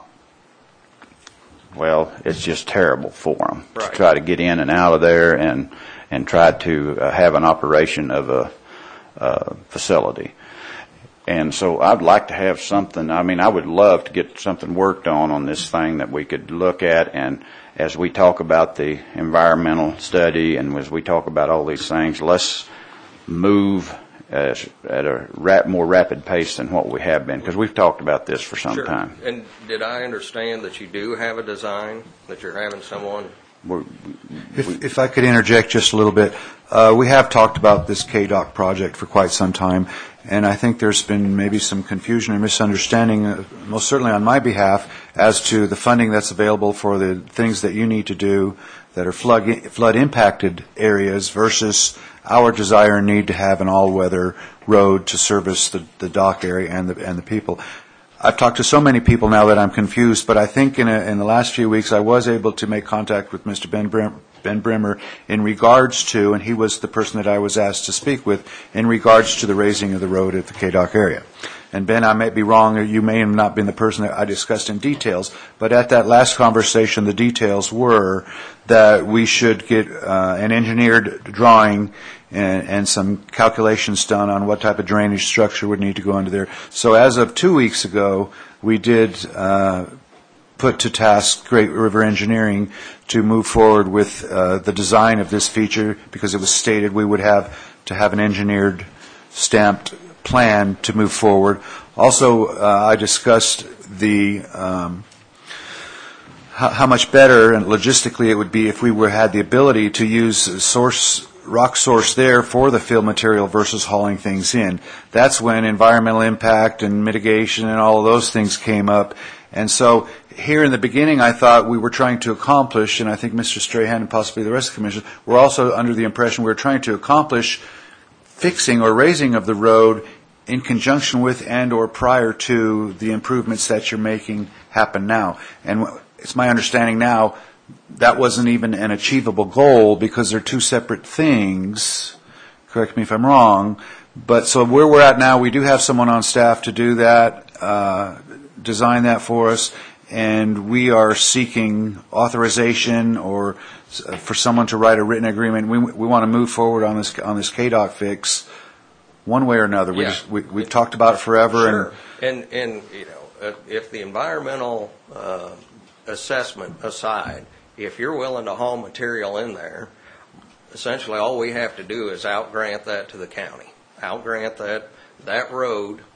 well, it's just terrible for them Right. to try to get in and out of there and and try to uh, have an operation of a uh, facility. And so I'd like to have something, I mean, I would love to get something worked on on this thing that we could look at, and as we talk about the environmental study and as we talk about all these things, let's move as, at a rap, more rapid pace than what we have been, because we've talked about this for some Sure. time. And did I understand that you do have a design, that you're having someone? We're, If, if I could interject just a little bit, uh, we have talked about this K DOC project for quite some time, and I think there's been maybe some confusion or misunderstanding, uh, most certainly on my behalf, as to the funding that's available for the things that you need to do that are flood, flood impacted areas versus our desire and need to have an all-weather road to service the, the dock area and the, and the people. I've talked to so many people now that I'm confused, but I think in, a, in the last few weeks I was able to make contact with Mister Ben, Brim, Ben Brimmer in regards to, and he was the person that I was asked to speak with, in regards to the raising of the road at the K DOC area. And Ben, I may be wrong, or you may have not been the person that I discussed in details, but at that last conversation the details were that we should get uh, an engineered drawing and, and some calculations done on what type of drainage structure would need to go under there. So as of two weeks ago, we did uh, put to task Great River Engineering to move forward with uh, the design of this feature, because it was stated we would have to have an engineered, stamped plan to move forward. Also, uh, I discussed the um, how, how much better and logistically it would be if we were had the ability to use source rock source there for the fill material versus hauling things in. That's when environmental impact and mitigation and all of those things came up. And so here in the beginning, I thought we were trying to accomplish, and I think Mister Strahan and possibly the rest of the commission were also under the impression we were trying to accomplish fixing or raising of the road in conjunction with and or prior to the improvements that you're making happen now. And it's my understanding now that wasn't even an achievable goal because they're two separate things. Correct me if I'm wrong. But so where we're at now, we do have someone on staff to do that, uh, design that for us, and we are seeking authorization or for someone to write a written agreement. We we want to move forward on this on this K DOC fix one way or another. We Yeah. just we we've talked about it forever. Sure. And, and, and you know, uh, if the environmental uh, assessment aside, if you're willing to haul material in there, essentially all we have to do is outgrant that to the county. Outgrant that that road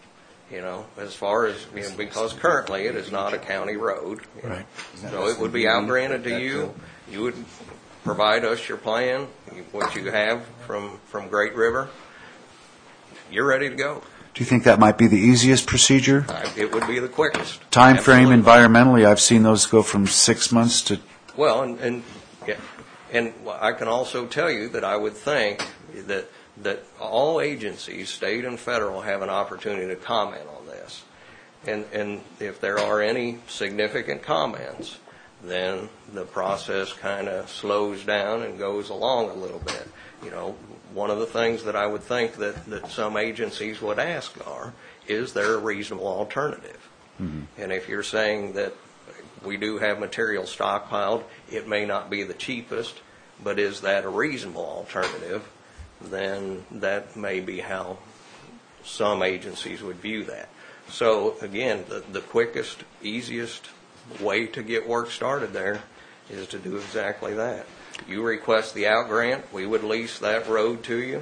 You know, as far as, you know, because currently it is not a county road. you know. Right. So it would be out-granted to you. You would provide us your plan, what you have from, from Great River. You're ready to go. Do you think that might be the easiest procedure? I- It would be the quickest. Time frame Absolutely. environmentally, I've seen those go from six months to, Well, and, and, yeah, and I can also tell you that I would think that, that all agencies, state and federal, have an opportunity to comment on this. And, and if there are any significant comments, then the process kind of slows down and goes along a little bit. You know, one of the things that I would think that, that some agencies would ask are, is there a reasonable alternative? Mm-hmm. And if you're saying that we do have material stockpiled, it may not be the cheapest, but is that a reasonable alternative? Then that may be how some agencies would view that. So again, the, the quickest, easiest way to get work started there is to do exactly that. You request the out grant, we would lease that road to you.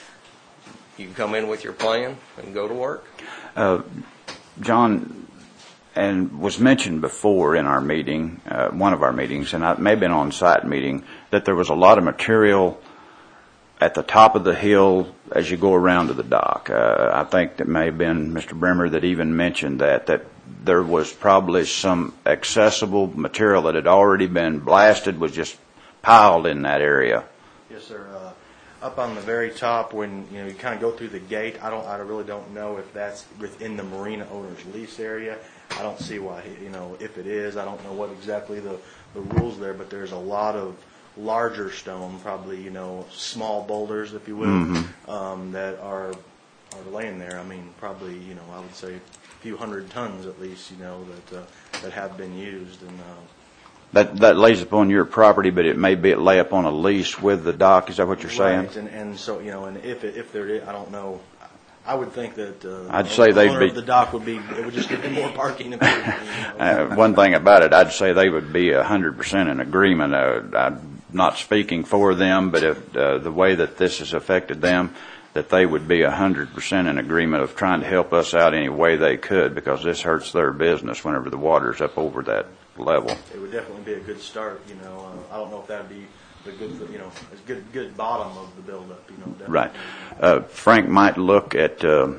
You come in with your plan and go to work. Uh, John, and was mentioned before in our meeting, uh, one of our meetings, and it may have been on site meeting, that there was a lot of material at the top of the hill as you go around to the dock. Uh, I think that may have been Mister Bremer that even mentioned that, that there was probably some accessible material that had already been blasted, was just piled in that area. Yes, sir. Uh, up on the very top, when you know you kind of go through the gate, I don't, I really don't know if that's within the marina owner's lease area. I don't see why, you know, if it is, I don't know what exactly the the rules there, but there's a lot of larger stone, probably, you know, small boulders, if you will, mm-hmm. um, that are are laying there. I mean, probably, you know, I would say a few hundred tons at least, you know, that uh, that have been used. And uh, that that lays upon your property, but it may be it lay up on a lease with the dock. Is that what you're saying? Right. And and so, you know, and if it, if there is, I don't know. I would think that uh, I'd the say they'd owner be of the dock would be. It would just give them more parking. If it, you know. uh, one thing about it, I'd say they would be a hundred percent in agreement. Uh, I'm not speaking for them, but if uh, the way that this has affected them, that they would be a hundred percent in agreement of trying to help us out any way they could, because this hurts their business whenever the water's up over that level. It would definitely be a good start. You know, uh, I don't know if that'd be the good, you know, a good good bottom of the buildup. You know, definitely. Right. Uh, Frank might look at uh,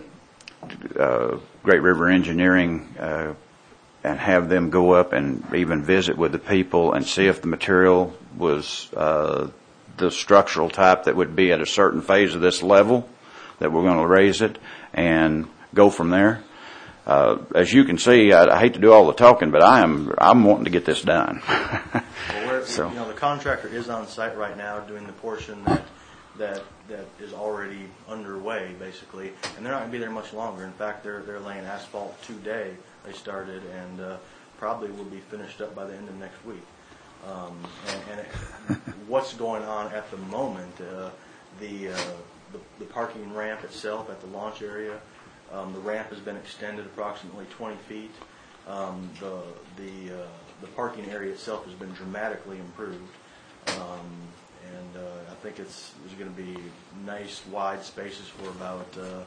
uh, Great River Engineering uh, and have them go up and even visit with the people and see if the material was uh, the structural type that would be at a certain phase of this level that we're going to raise it, and go from there. Uh, as you can see, I, I hate to do all the talking, but I am I'm wanting to get this done. Well, we're, So. you know, the contractor is on site right now doing the portion that that that is already underway, basically, and they're not going to be there much longer. In fact, they're they're laying asphalt today. They started, and uh, probably will be finished up by the end of next week. Um, and and it, what's going on at the moment? Uh, the, uh, the the parking ramp itself at the launch area. Um, the ramp has been extended approximately twenty feet. Um, the the uh, the parking area itself has been dramatically improved, um, and uh, I think it's there's going to be nice wide spaces for about uh,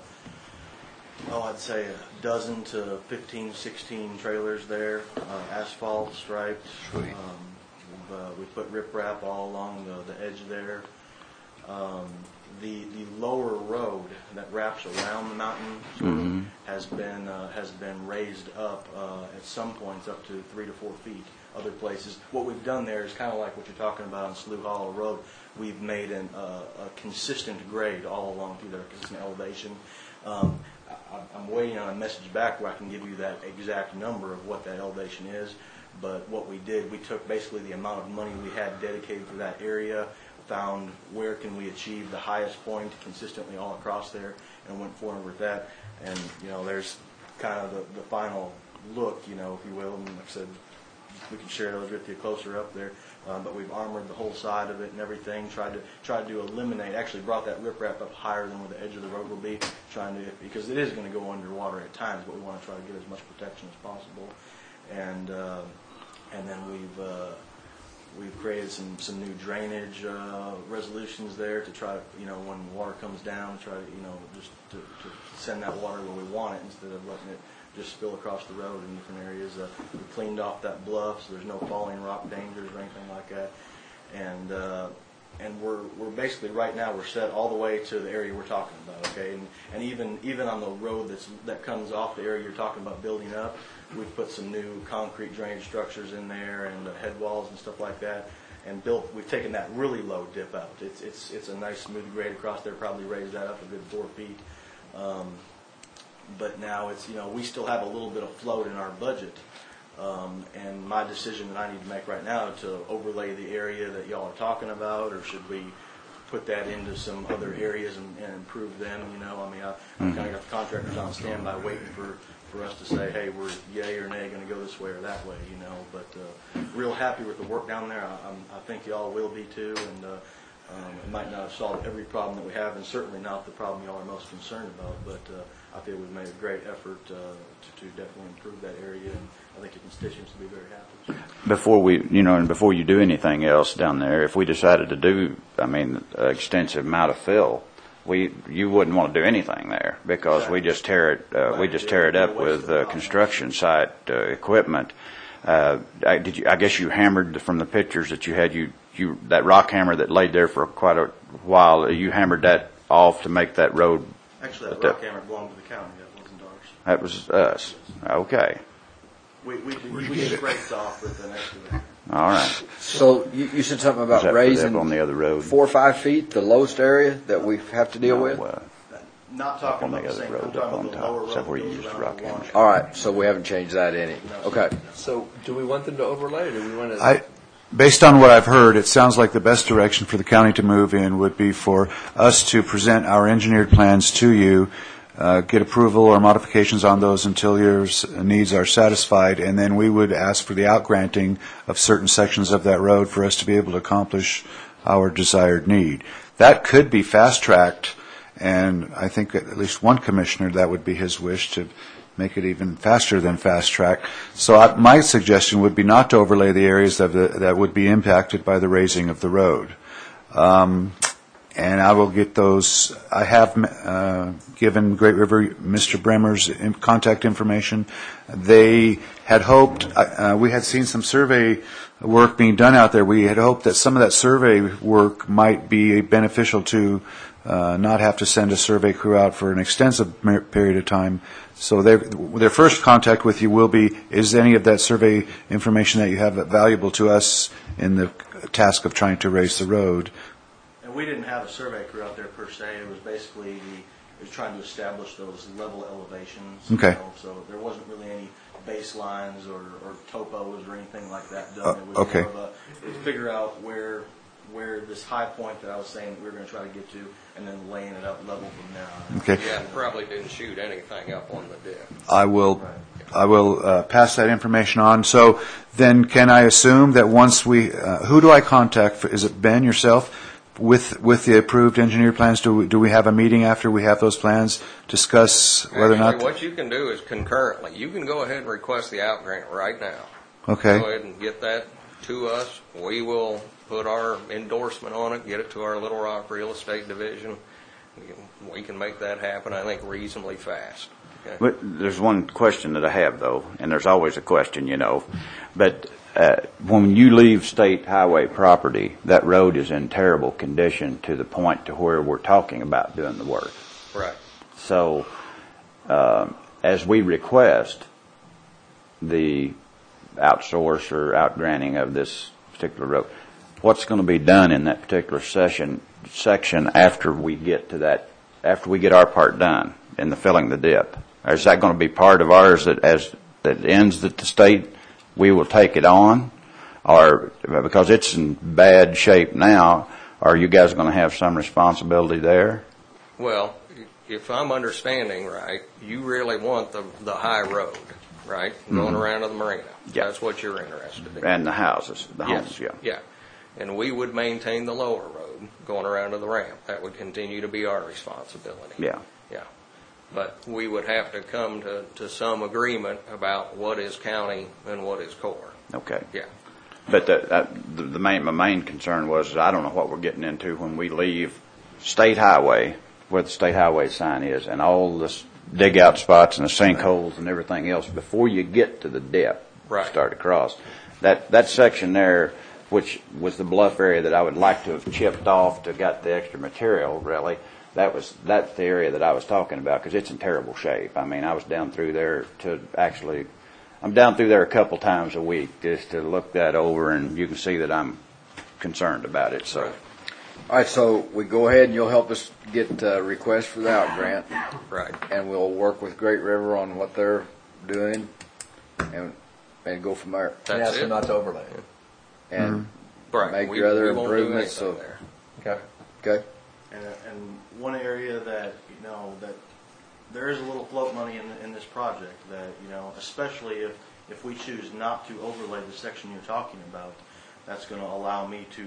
oh I'd say a dozen to fifteen, sixteen trailers there, uh, asphalt striped. Sweet. Um, we've, uh, we put riprap all along the, the edge there. Um, the the lower road that wraps around the mountain sort of, Mm-hmm. has been uh, has been raised up uh, at some points up to three to four feet. Other places, what we've done there is kind of like what you're talking about on Slough Hollow Road. We've made an, uh, a consistent grade all along through there, consistent elevation. Um, I, I'm waiting on a message back where I can give you that exact number of what that elevation is. But what we did, we took basically the amount of money we had dedicated for that area, found where can we achieve the highest point consistently all across there, and went forward with that. And, you know, there's kind of the, the final look, you know, if you will. And like I said, we can share those with you closer up there. Um, but we've armored the whole side of it and everything, tried to tried to eliminate, actually brought that riprap up higher than where the edge of the road will be, trying to, because it is going to go underwater at times, but we want to try to get as much protection as possible. And uh, and then we've uh, we've created some, some new drainage uh, resolutions there to try to, you know, when water comes down, try to, you know, just to, to send that water where we want it instead of letting it just spill across the road in different areas. Uh, we cleaned off that bluff, so there's no falling rock dangers or anything like that. And uh, and we're we're basically right now we're set all the way to the area we're talking about. Okay, and and even even on the road that's that comes off the area you're talking about building up, we've put some new concrete drainage structures in there and uh, head walls and stuff like that. And built, we've taken that really low dip out. It's it's it's a nice smooth grade across there. Probably raised that up a good four feet. Um, but now it's you know we still have a little bit of float in our budget. Um, and my decision that I need to make right now to overlay the area that y'all are talking about, or should we put that into some other areas and, and improve them? You know, I mean, I, I've kind of got the contractors on standby waiting for. for us to say, hey, we're yay or nay going to go this way or that way, you know. But uh, real happy with the work down there. I, I'm, I think y'all will be too. And uh, um, it might not have solved every problem that we have, and certainly not the problem y'all are most concerned about. But uh, I feel we've made a great effort uh, to, to definitely improve that area, and I think your constituents will be very happy. Before we, you know, and before you do anything else down there, if we decided to do, I mean, an extensive amount of fill, we you wouldn't want to do anything there because we just tear it uh, we just tear it up with uh, construction site uh, equipment. Uh, I, did you? I guess you hammered from the pictures that you had. You you that rock hammer that laid there for quite a while. You hammered that off to make that road. Actually, that rock hammer belonged to the county. That wasn't ours. That was us. Okay. We we we, we scraped off with an excavator. All right. So you, you said something about that raising on the other road? four or five feet, the lowest area that we have to deal No, with? uh, Not talking on the about the other same. road, I'm up talking on about the top. lower Is that road where you that goes used the around rock the hammer? wash. All right, so we haven't changed that any. Okay. So do we want them to overlay, or do we want to? I, based on what I've heard, it sounds like the best direction for the county to move in would be for us to present our engineered plans to you, uh, get approval or modifications on those until your s- needs are satisfied, and then we would ask for the outgranting of certain sections of that road for us to be able to accomplish our desired need. That could be fast-tracked, and I think at least one commissioner, that would be his wish, to make it even faster than fast-track. So I, my suggestion would be not to overlay the areas of the, that would be impacted by the raising of the road. Um, and I will get those. I have uh, given Great River Mister Bremer's in- contact information. They had hoped, uh, we had seen some survey work being done out there. We had hoped that some of that survey work might be beneficial to uh, not have to send a survey crew out for an extensive mer- period of time. So their their first contact with you will be, is any of that survey information that you have valuable to us in the task of trying to raise the road? And we didn't have a survey crew out there per se. It was basically the, it was trying to establish those level elevations. Okay. You know, so there wasn't really any baselines or, or topos or anything like that done. Uh, It was okay. more of a, it was figure out where where this high point that I was saying that we were going to try to get to, and then laying it up level from there on. Okay. Yeah, probably didn't shoot anything up on the dip. I will, I will uh, pass that information on. So then can I assume that once we, uh, who do I contact? For, is it Ben, yourself? With with the approved engineer plans, do we, do we have a meeting after we have those plans, discuss whether or Actually, not? what you can do is concurrently, you can go ahead and request the out grant right now. Okay. Go ahead and get that to us. We will put our endorsement on it, get it to our Little Rock Real Estate Division. We can, we can make that happen, I think, reasonably fast. Okay? But there's one question that I have, though, and there's always a question, you know. But uh, when you leave state highway property, that road is in terrible condition to the point to where we're talking about doing the work. Right. So um, as we request the outsource or outgranting of this particular road, what's going to be done in that particular session section after we get to that, after we get our part done in the filling the dip? Or is that going to be part of ours that as that ends at the state, we will take it on? Or because it's in bad shape now, are you guys going to have some responsibility there? Well, if I'm understanding right, you really want the the high road, right, going Mm-hmm. around to the marina. Yeah. That's what you're interested in. And the houses, the Yes. homes, yeah. Yeah. And we would maintain the lower road going around to the ramp. That would continue to be our responsibility. Yeah. Yeah. But we would have to come to, to some agreement about what is county and what is core. Okay. Yeah. But the, that, the, the main, my main concern was I don't know what we're getting into when we leave state highway where the state highway sign is, and all the s- dig out spots and the sinkholes and everything else before you get to the dip. Right. Start across. That, that section there, which was the bluff area that I would like to have chipped off to got the extra material, really, that was, that's the area that I was talking about, because it's in terrible shape. I mean, I was down through there to actually, I'm down through there a couple times a week just to look that over, and you can see that I'm concerned about it, so. Right. All right, so we go ahead and you'll help us get uh requests for the out grant, Right. and we'll work with Great River on what they're doing, and and go from there. And That's ask them it. not to overlay. And Right. make We- your other we won't do improvements, anything so- there. Okay. okay. And, and one area that, you know, that there is a little float money in, in this project that, you know, especially if, if we choose not to overlay the section you're talking about, that's going to allow me to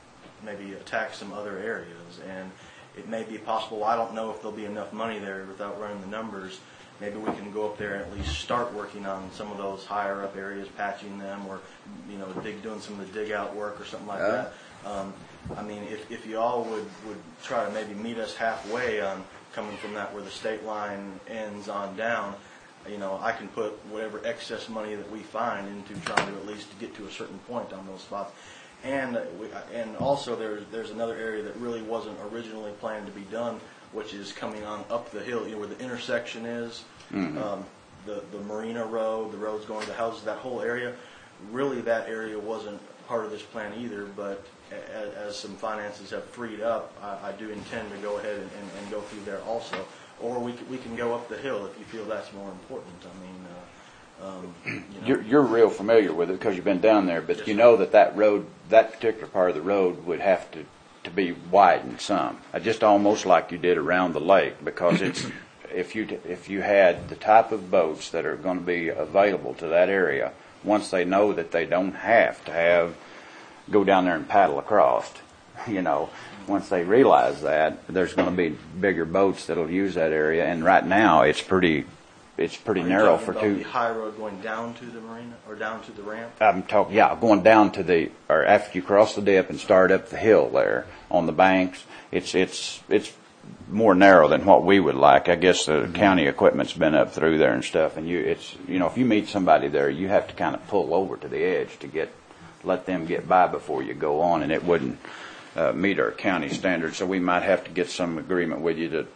maybe attack some other areas. And it may be possible, I don't know if there'll be enough money there without running the numbers. Maybe we can go up there and at least start working on some of those higher up areas, patching them, or, you know, dig, doing some of the dig out work or something like Yeah. that. Um, I mean, if, if you all would, would try to maybe meet us halfway on coming from that where the state line ends on down, you know, I can put whatever excess money that we find into trying to at least get to a certain point on those spots. And we, and also there's there's another area that really wasn't originally planned to be done, which is coming on up the hill, you know, where the intersection is, Mhm. um, the the Marina Road, the roads going to the houses, that whole area. Really, that area wasn't part of this plan either, but as, as some finances have freed up, I, I do intend to go ahead and, and, and go through there also. Or we can, we can go up the hill if you feel that's more important. I mean, uh, um, you know. You're, you're real familiar with it because you've been down there, but Yes, you sir. know that that road, that particular part of the road would have to, to be widened some. Uh, Just almost like you did around the lake, because it's, if you, if you had the type of boats that are going to be available to that area, once they know that they don't have to have, go down there and paddle across, you know, once they realize that, there's going to be bigger boats that'll use that area, and right now, it's pretty, it's pretty Are you narrow talking for about two. the high road going down to the marina or down to the ramp? I'm talking, yeah, going down to the, or after you cross the dip and start up the hill there on the banks, it's, it's, it's more narrow than what we would like. I guess the county equipment's been up through there and stuff, and you, it's, you know, if you meet somebody there, you have to kind of pull over to the edge to get, let them get by before you go on, and it wouldn't, uh, meet our county standards, so we might have to get some agreement with you to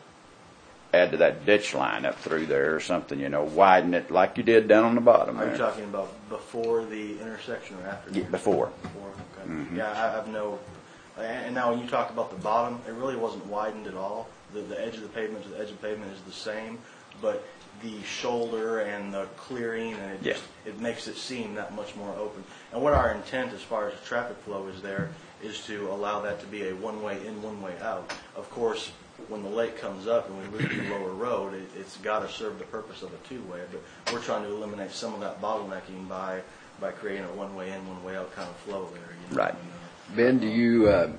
add to that ditch line up through there or something, you know, widen it like you did down on the bottom Are there. you talking about before the intersection or after? the Yeah, before. Before, okay. Mhm. Yeah, I have no, and now when you talked about the bottom, it really wasn't widened at all. The, the edge of the pavement to the edge of the pavement is the same, but the shoulder and the clearing, and it just, it makes it seem that much more open. And what our intent as far as the traffic flow is there is to allow that to be a one-way in, one-way out. Of course, when the lake comes up and we move to the lower road, it, it's got to serve the purpose of a two-way, but we're trying to eliminate some of that bottlenecking by, by creating a one-way in, one-way out kind of flow there. You know? Right. Ben, do you, uh,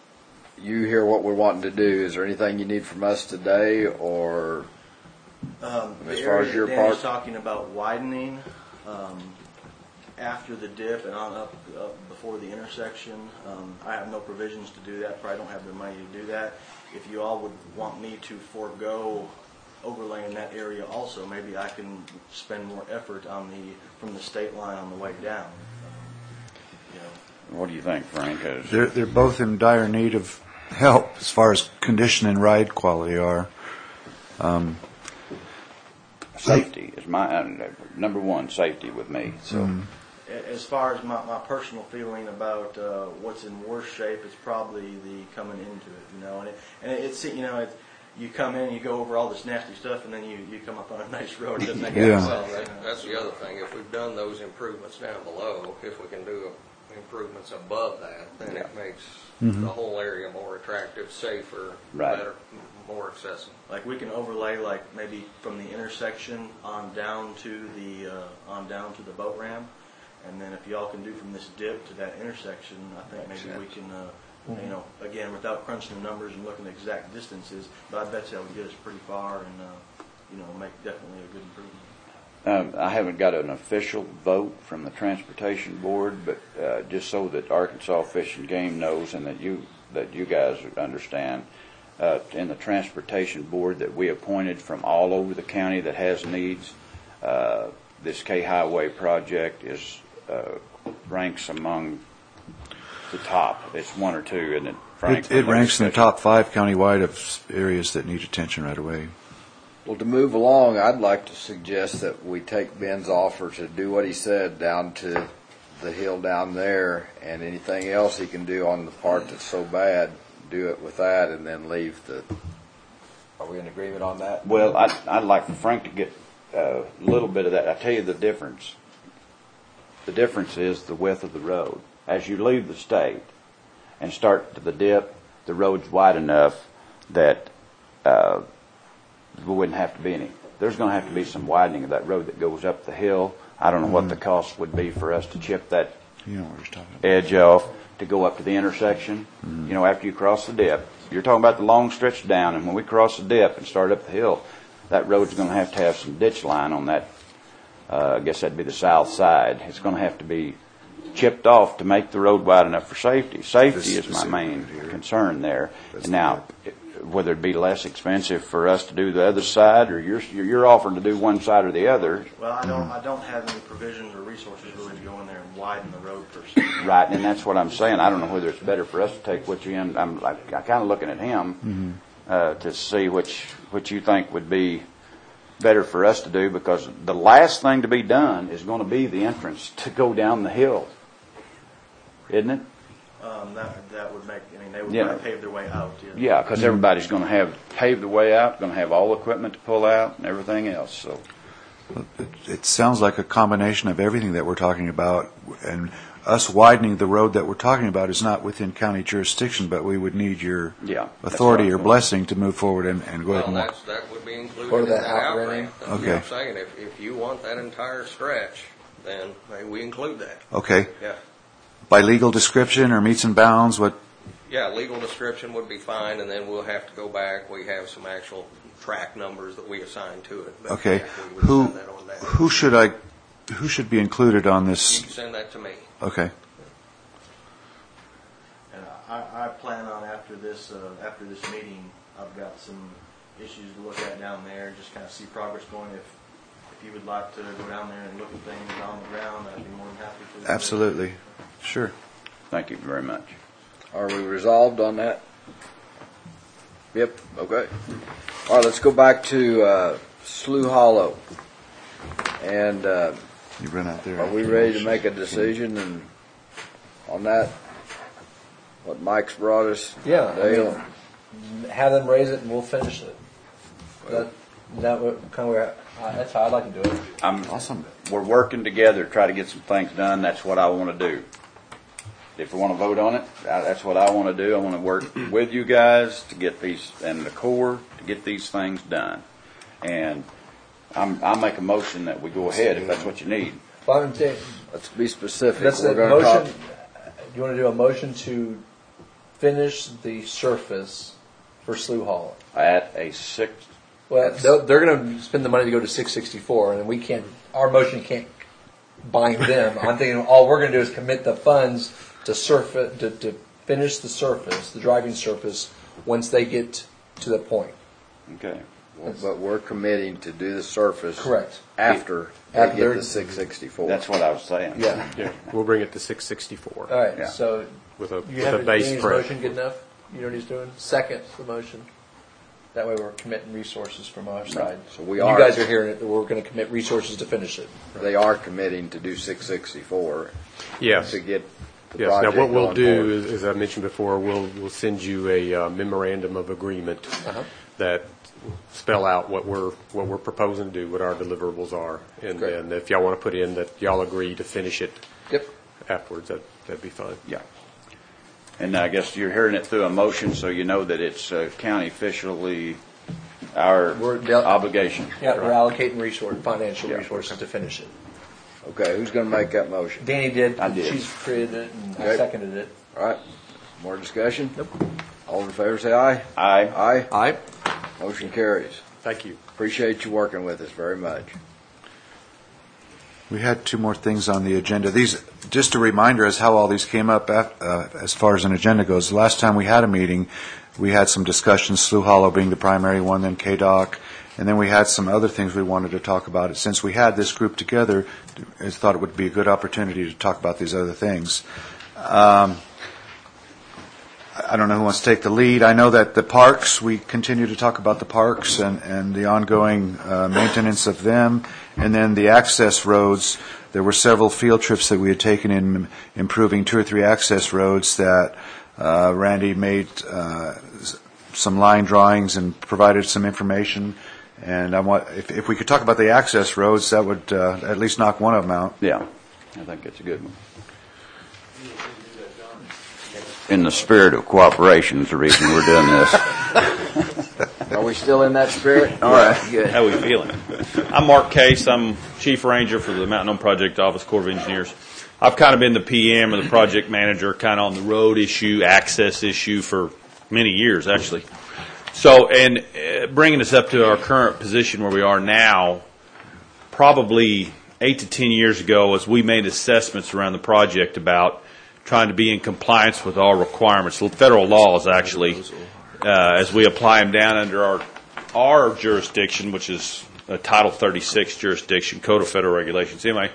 you hear what we're wanting to do? Is there anything you need from us today, or Um, As the far area as your that Danny's part? talking about widening, um, after the dip and on up, up before the intersection, um, I have no provisions to do that, probably don't have the money to do that. If you all would want me to forego overlaying that area also, maybe I can spend more effort on the, from the state line on the way down. You know, What do you think, Frank? 'Cause- They're, they're both in dire need of help as far as condition and ride quality are. Um, Safety is my, uh, number one, safety with me, so. mm, A- As far as my, my personal feeling about uh, what's in worse shape, it's probably the coming into it, you know. And, it, and it, it's, you know, it, you come in, you go over all this nasty stuff, and then you, you come up on a nice road. It doesn't make any Yeah. sense. Well, that, that's the other thing. If we've done those improvements down below, if we can do improvements above that, then it makes Mhm. the whole area more attractive, safer, Right. better, m- more accessible. Like we can overlay, like maybe from the intersection on down to the uh, on down to the boat ramp, and then if y'all can do from this dip to that intersection, I think Makes maybe we sense. can, uh, you know, again without crunching the numbers and looking at exact distances, but I bet you that would get us pretty far and uh, you know make definitely a good improvement. Um, I haven't got an official vote from the Transportation Board, but uh, just so that Arkansas Fish and Game knows and that you that you guys understand, uh, in the transportation board that we appointed from all over the county that has needs. Uh, this K-Highway project is uh, ranks among the top. It's one or two, isn't it, Frank? It, it ranks in the top five countywide of areas that need attention right away. Well, to move along, I'd like to suggest that we take Ben's offer to do what he said down to the hill down there, and anything else he can do on the part that's so bad, do it with that, and then leave the. Are we in agreement on that? Well, I'd, I'd like for Frank to get a little bit of that. I tell you the difference. The difference is the width of the road. As you leave the state and start to the dip, the road's wide enough that uh, there wouldn't have to be any. There's going to have to be some widening of that road that goes up the hill. I don't know what the cost would be for us to chip that You know what you're talking about. edge off to go up to the intersection. You know, after you cross the dip, you're talking about the long stretch down, and when we cross the dip and start up the hill, that road's going to have to have some ditch line on that. Uh, I guess that'd be the south side. It's going to have to be chipped off to make the road wide enough for safety. Safety is my main concern there. And now, whether it be less expensive for us to do the other side, or you're you're offering to do one side or the other. Well, I don't, I don't have any provisions or resources really to go in there and widen the road per se. Right, and that's what I'm saying. I don't know whether it's better for us to take what you in. I'm like, I'm kind of looking at him Mm-hmm. uh, to see which what you think would be better for us to do, because the last thing to be done is going to be the entrance to go down the hill, isn't it? Um, that, that would make, I mean, they would Yeah. probably pave their way out. Yeah, because everybody's going to have paved the way out, going to have all the equipment to pull out and everything else. So It, it sounds like a combination of everything that we're talking about, and us widening the road that we're talking about is not within county jurisdiction, but we would need your Yeah, that's authority what or I'm blessing to move forward and, and go ahead Well, and that's, that would be included Part in of that that out out ramp. ramp? That's what I'm Okay. saying, if, if you want that entire stretch, then hey, we include that. Okay. Yeah. By legal description or meets and bounds, what, Yeah, legal description would be fine, and then we'll have to go back. We have some actual track numbers that we assign to it. But okay, yeah, we would who, send that on that. who should I, who should be included on You this? can send that to me. Okay. And I, I plan on after this, uh, after this meeting, I've got some issues to look at down there, just kind of see progress going. If, if you would like to go down there and look at things on the ground, I'd be more than happy to. Absolutely. Sure. thank you very much. Are we resolved on that? Yep, okay. All right, let's go back to uh, Slough Hollow. And uh, You run out there. are we ready to make a decision and on that? What Mike's brought us? Yeah, I Dale? mean, have them raise it and we'll finish it. That, that what kind of where, uh, that's how I'd like to do it. I'm, Awesome. We're working together to try to get some things done. That's what I want to do. If we want to vote on it, I- that's what I want to do. I want to work with you guys to get these, and the Corps, to get these things done. And I'm, I'll make a motion that we go ahead if that's what you need. Well, I'm saying, Let's be specific. that's the We're gonna talk- motion, you want to do a motion to finish the surface for Slough Hollow? At a six, Well, they're, they're going to spend the money to go to six sixty-four, and we can't, our motion can't bind them. I'm thinking all we're going to do is commit the funds to surface, to, to finish the surface, the driving surface, once they get to the point. okay. But we're committing to do the surface. Correct. After they After get they're- the six sixty-four. That's what I was saying. Yeah. Yeah, we'll bring it to six sixty-four All right, Yeah. so with a, you with have a base Danny's prep. motion good enough? You know what he's doing? Second the motion. That way we're committing resources from our side. So we And are- You guys are hearing it, that we're going to commit resources to finish it. They are committing to do six sixty-four Yes. to get the Yes. Now, project what we'll going do, forward. is, as I mentioned before, we'll, we'll send you a uh, memorandum of agreement Uh-huh. that spell out what we're, what we're proposing to do, what our deliverables are. And Great. then if y'all want to put in that y'all agree to finish it Yep. afterwards, that, that'd be fine. Yeah. And I guess you're hearing it through a motion, so you know that it's uh, county officially our We're del- obligation. Yeah, we're allocating resource, financial Yeah. resources to finish it. Okay, who's going to make that motion? Danny did. I did. She's created it, and I Okay. seconded it. All right, more discussion? Nope. All in favor, say aye. Aye. Aye. Aye. Motion carries. Thank you. Appreciate you working with us very much. We had two more things on the agenda. These, just a reminder as how all these came up af- uh, as far as an agenda goes. The last time we had a meeting, we had some discussions, Slough Hollow being the primary one, then K D O C, and then we had some other things we wanted to talk about. Since we had this group together, I thought it would be a good opportunity to talk about these other things. Um, I don't know who wants to take the lead. I know that the parks, we continue to talk about the parks and, and the ongoing uh, maintenance of them. And then the access roads, there were several field trips that we had taken in improving two or three access roads that uh, Randy made uh, some line drawings and provided some information. And I want, if, if we could talk about the access roads, that would uh, at least knock one of them out. Yeah, I think it's a good one. In the spirit of cooperation is the reason we're doing this. Are we still in that spirit? All right, good. How are we feeling? I'm Mark Case. I'm Chief Ranger for the Mountain Home Project Office, Corps of Engineers. I've kind of been the P M or the project manager kind of on the road issue, access issue for many years, actually. So, and uh, bringing us up to our current position where we are now, probably eight to ten years ago, as we made assessments around the project about trying to be in compliance with all requirements, federal laws actually, uh, as we apply them down under our our jurisdiction, which is a Title thirty-six jurisdiction, Code of Federal Regulations. Anyway,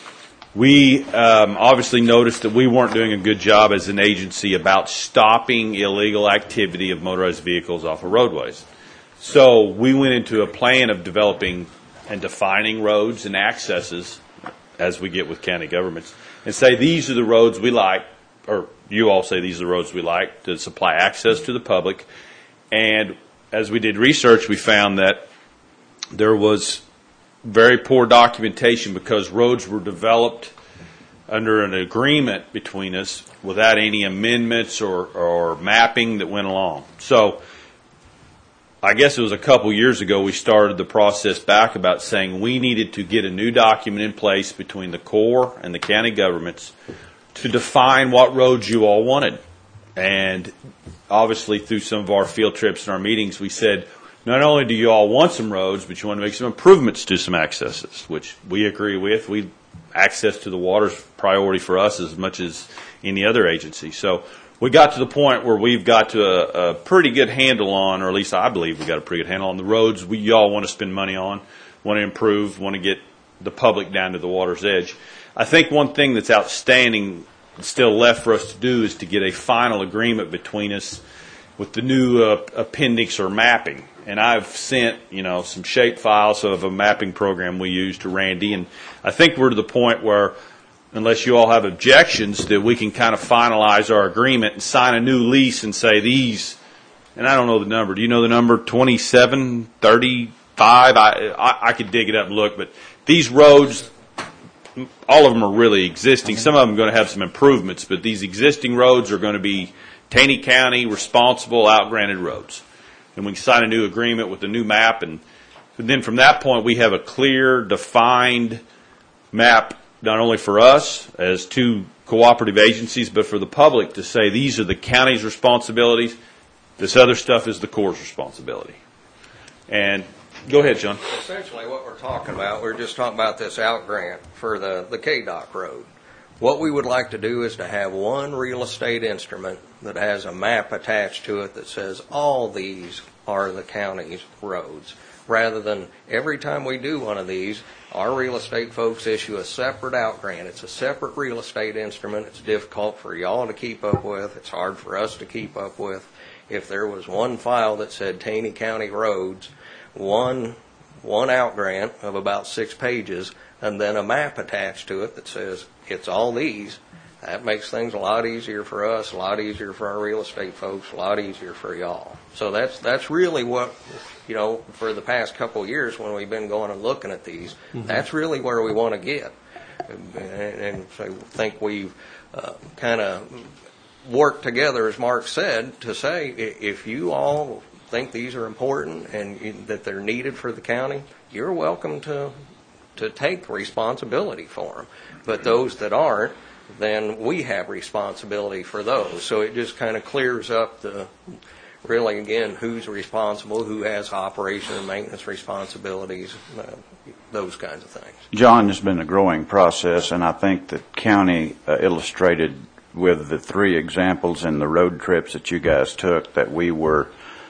we um, obviously noticed that we weren't doing a good job as an agency about stopping illegal activity of motorized vehicles off of roadways. So we went into a plan of developing and defining roads and accesses, as we get with county governments, and say these are the roads we like, or you all say these are the roads we like to supply access to the public. And as we did research, we found that there was very poor documentation because roads were developed under an agreement between us without any amendments or, or mapping that went along. So I guess it was a couple years ago we started the process back about saying we needed to get a new document in place between the Corps and the county governments to define what roads you all wanted. And obviously through some of our field trips and our meetings, we said, not only do you all want some roads, but you want to make some improvements to some accesses, which we agree with. We access to the water is priority for us as much as any other agency. So we got to the point where we've got to a, a pretty good handle on, or at least I believe we got a pretty good handle on the roads we y'all want to spend money on, want to improve, want to get the public down to the water's edge. I think one thing that's outstanding still left for us to do is to get a final agreement between us with the new uh, appendix or mapping. And I've sent, you know, some shape files of a mapping program we use to Randy, and I think we're to the point where, unless you all have objections, that we can kind of finalize our agreement and sign a new lease and say these, and I don't know the number. Do you know the number? twenty-seven, thirty-five? I, I, I could dig it up and look, but these roads, all of them are really existing. Some of them are going to have some improvements, but these existing roads are going to be Taney County responsible, out-granted roads. And we can sign a new agreement with a new map, and then from that point we have a clear, defined map, not only for us as two cooperative agencies, but for the public to say these are the county's responsibilities, this other stuff is the Corps' responsibility. And go ahead, John. Essentially what we're talking about, we're just talking about this out grant for the, the K D O C road. What we would like to do is to have one real estate instrument that has a map attached to it that says all these are the county's roads, rather than every time we do one of these, our real estate folks issue a separate out grant. It's a separate real estate instrument. It's difficult for y'all to keep up with. It's hard for us to keep up with. If there was one file that said Taney County roads, one one out grant of about six pages, and then a map attached to it that says it's all these, that makes things a lot easier for us, a lot easier for our real estate folks, a lot easier for y'all. So that's that's really what, you know, for the past couple of years when we've been going and looking at these, mm-hmm. that's really where we want to get. And, and so I think we've uh, kind of worked together, as Mark said, to say if you all think these are important and you, that they're needed for the county, you're welcome to to take responsibility for them. But those that aren't, then we have responsibility for those. So it just kind of clears up the really, again, who's responsible, who has operation and maintenance responsibilities, uh, those kinds of things. John, it's been a growing process, and I think the county uh, illustrated with the three examples in the road trips that you guys took that we were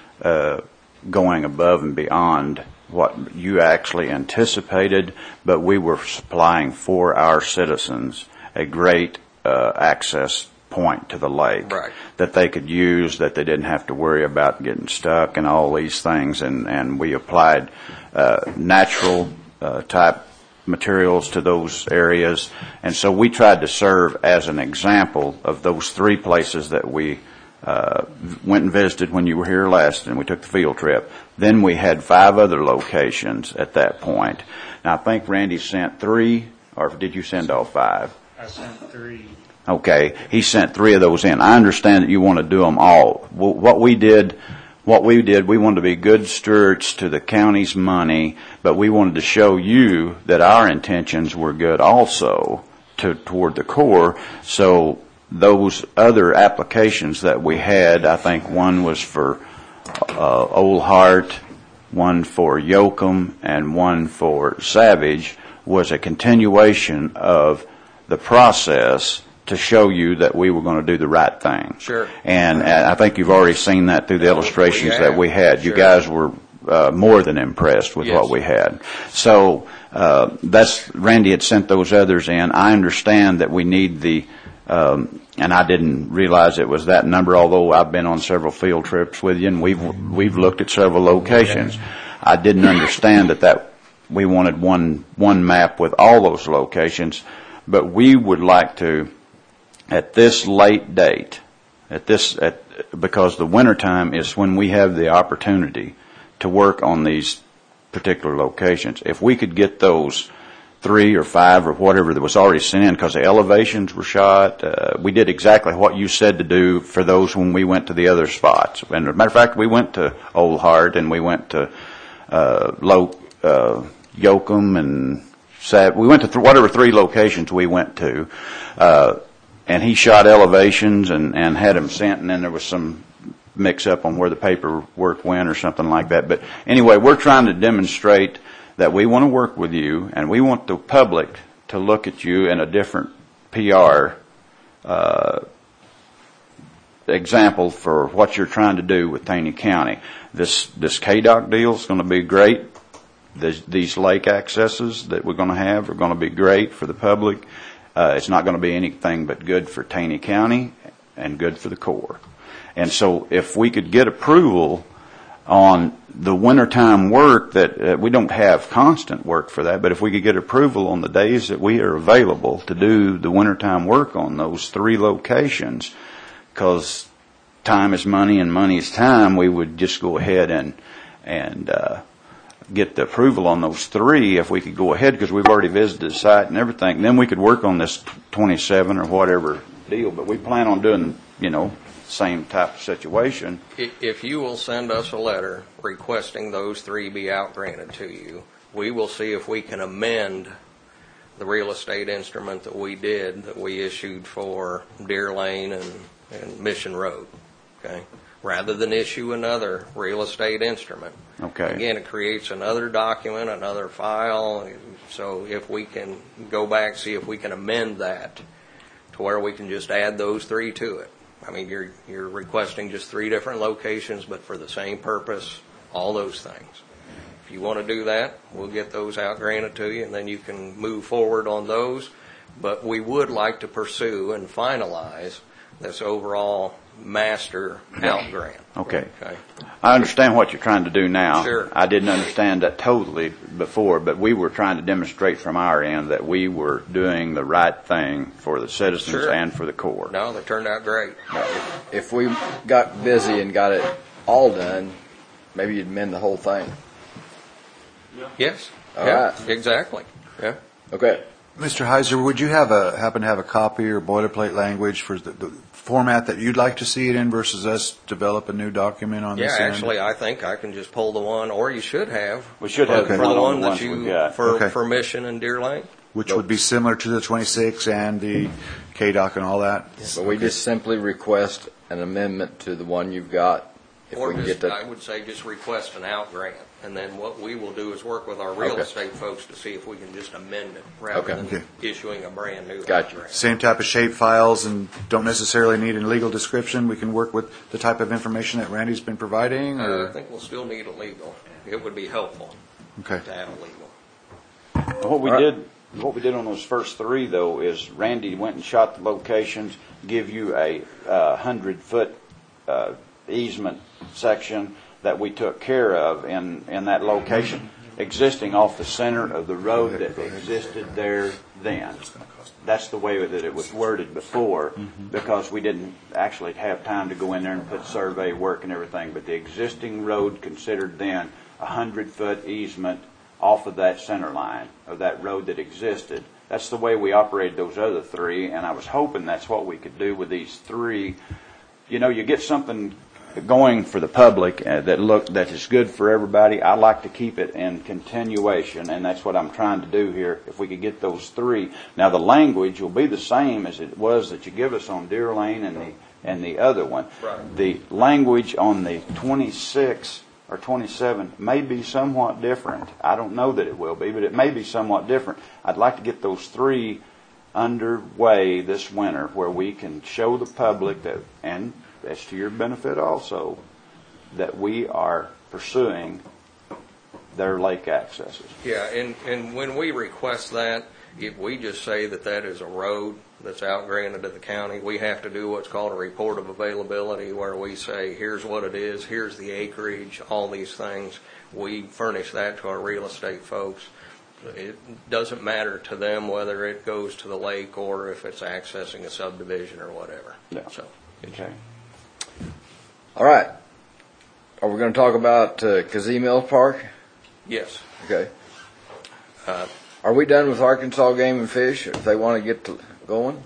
uh, going above and beyond what you actually anticipated, but we were supplying for our citizens a great uh, access point to the lake Right. that they could use, that they didn't have to worry about getting stuck and all these things, and, and we applied uh, natural uh, type materials to those areas, and so we tried to serve as an example of those three places that we uh, went and visited when you were here last, and we took the field trip. Then we had five other locations at that point. Now, I think Randy sent three, or did you send all five? I sent three. Okay, he sent three of those in. I understand that you want to do them all. Well, what we did, what we did, we wanted to be good stewards to the county's money, but we wanted to show you that our intentions were good also to toward the Corps. So those other applications that we had, I think one was for uh, Old Hart, one for Yoakum, and one for Savage, was a continuation of the process to show you that we were going to do the right thing. Sure. And uh, I think you've already seen that through the illustrations that we had. You Sure. guys were uh, more than impressed with Yes. what we had. So uh, that's Randy had sent those others in. I understand that we need the, um, and I didn't realize it was that number, although I've been on several field trips with you, and we've we've looked at several locations. I didn't understand that that we wanted one one map with all those locations, but we would like to, at this late date, at this, at, because the wintertime is when we have the opportunity to work on these particular locations. If we could get those three or five or whatever that was already sent in, because the elevations were shot, uh, we did exactly what you said to do for those when we went to the other spots. And as a matter of fact, we went to Old Hart and we went to uh, Low, uh, Yoakum and Sav- we went to th- whatever three locations we went to. Uh, And he shot elevations and, and had them sent, and then there was some mix-up on where the paperwork went or something like that. But anyway, we're trying to demonstrate that we want to work with you, and we want the public to look at you in a different P R uh, example for what you're trying to do with Taney County. This this K D O C deal is going to be great. This, these lake accesses that we're going to have are going to be great for the public. Uh, it's not going to be anything but good for Taney County and good for the Corps. And so if we could get approval on the wintertime work, that uh, we don't have constant work for that, but if we could get approval on the days that we are available to do the wintertime work on those three locations, because time is money and money is time, we would just go ahead and, and, uh, get the approval on those three if we could go ahead, because we've already visited the site and everything. Then we could work on this twenty-seven or whatever deal, but we plan on doing, you know, same type of situation. If you will send us a letter requesting those three be out granted to you, we will see if we can amend the real estate instrument that we did, that we issued for Deer Lane and, and Mission Road, okay? Rather than issue another real estate instrument. Okay. Again, it creates another document, another file. So if we can go back, see if we can amend that to where we can just add those three to it. I mean, you're you're requesting just three different locations, but for the same purpose, all those things. If you want to do that, we'll get those out granted to you, and then you can move forward on those. But we would like to pursue and finalize this overall master out grant. Okay. Okay. I understand what you're trying to do now. Sure. I didn't understand that totally before, but we were trying to demonstrate from our end that we were doing the right thing for the citizens Sure. and for the Corps. No, they turned out great. If we got busy and got it all done, maybe you'd mend the whole thing. Yes. All yeah, right. Exactly. Yeah. Okay. Mister Heiser, would you have a, happen to have a copy or boilerplate language for the, the format that you'd like to see it in versus us develop a new document on Yeah, this end? actually, I think I can just pull the one, or you should have. We should for, have for one the on one the that ones you we've got. for Okay. for Mission and Deer Lane. Which would be similar to the twenty-six and the K D O C and all that? But we just simply request an amendment to the one you've got If Or we can just, get I that, would say, just request an out grant, and then what we will do is work with our real Okay. estate folks to see if we can just amend it rather Okay. than Okay. issuing a brand new out Gotcha. grant. Same type of shape files and don't necessarily need a legal description. We can work with the type of information that Randy's been providing, Uh, I or? think we'll still need a legal. It would be helpful Okay. to have a legal. What we All right. did, what we did on those first three, though, is Randy went and shot the locations, give you a uh, hundred-foot uh, easement section that we took care of in, in that location, existing off the center of the road that existed there then. That's the way that it was worded before, because we didn't actually have time to go in there and put survey work and everything. But the existing road considered then a hundred-foot easement off of that center line of that road that existed. That's the way we operated those other three, and I was hoping that's what we could do with these three. You know, you get something going for the public uh, that look that is good for everybody. I like to keep it in continuation, and that's what I'm trying to do here. If we could get those three, now the language will be the same as it was that you give us on Deer Lane and the and the other one. Right. The language on the twenty-six or twenty-seven may be somewhat different. I don't know that it will be, but it may be somewhat different. I'd like to get those three underway this winter, where we can show the public that, and that's to your benefit also, that we are pursuing their lake accesses. Yeah, and, and when we request that, if we just say that that is a road that's out granted to the county, we have to do what's called a report of availability, where we say, here's what it is, here's the acreage, all these things. We furnish that to our real estate folks. It doesn't matter to them whether it goes to the lake or if it's accessing a subdivision or whatever. Yeah. So, Okay. all right. Are we going to talk about uh, Kazee Mills Park? yes. Okay. Uh, Are we done with Arkansas Game and Fish, if they want to get to going?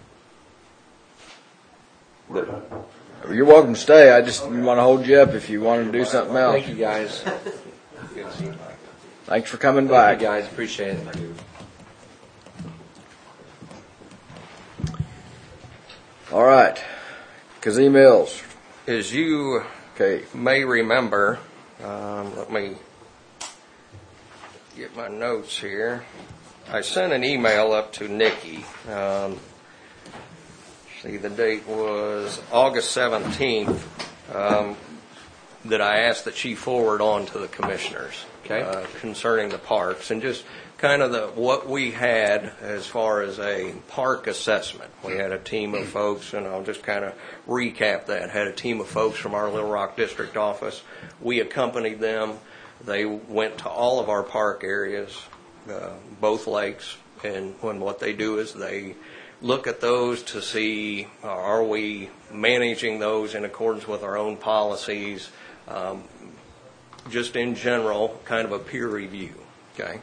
You're welcome to stay. I just want to hold you up if you want to do something else. Thank you, guys. Thanks for coming Thank back. you, guys. Appreciate it. All right. Kazee Mills. As you Okay. may remember, um, let me get my notes here. I sent an email up to Nikki. Um, see, the date was August seventeenth, um, that I asked that she forward on to the commissioners. Okay. Uh, concerning the parks and just kind of the what we had as far as a park assessment. We had a team of folks, and I'll just kind of recap that. Had a team of folks from our Little Rock District office. We accompanied them. They went to all of our park areas, uh, both lakes, and when what they do is they look at those to see, uh, are we managing those in accordance with our own policies, um, just in general, kind of a peer review, okay?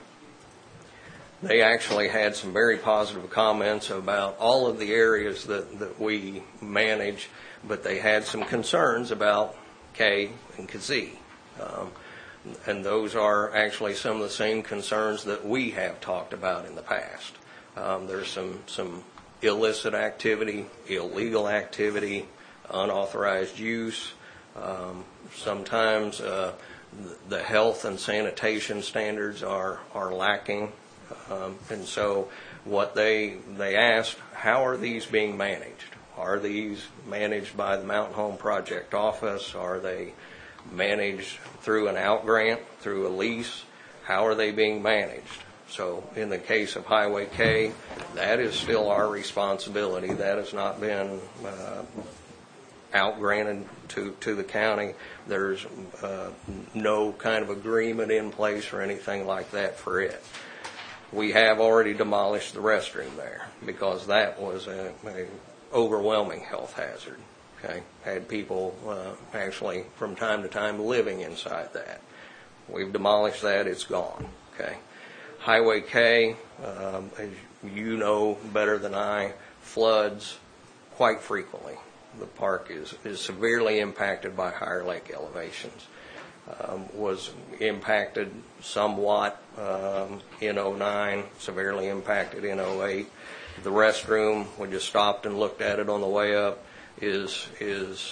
They actually had some very positive comments about all of the areas that, that we manage, but they had some concerns about K and Kazee. Um, and those are actually some of the same concerns that we have talked about in the past. Um, there's some, some illicit activity, illegal activity, unauthorized use. Um, sometimes uh, the health and sanitation standards are, are lacking. Um, and so what they they asked, how are these being managed? Are these managed by the Mountain Home Project office? Are they managed through an out grant, through a lease? How are they being managed? So in the case of Highway K, that is still our responsibility. That has not been uh, out granted to, to the county. There's uh, no kind of agreement in place or anything like that for it. We have already demolished the restroom there because that was a, a overwhelming health hazard. Okay, had people uh, actually from time to time living inside that. We've demolished that; it's gone. Okay, Highway K, um, as you know better than I, floods quite frequently. The park is is severely impacted by higher lake elevations. Um, was impacted somewhat um, in oh nine, severely impacted in oh eight. The restroom, we just stopped and looked at it on the way up, is is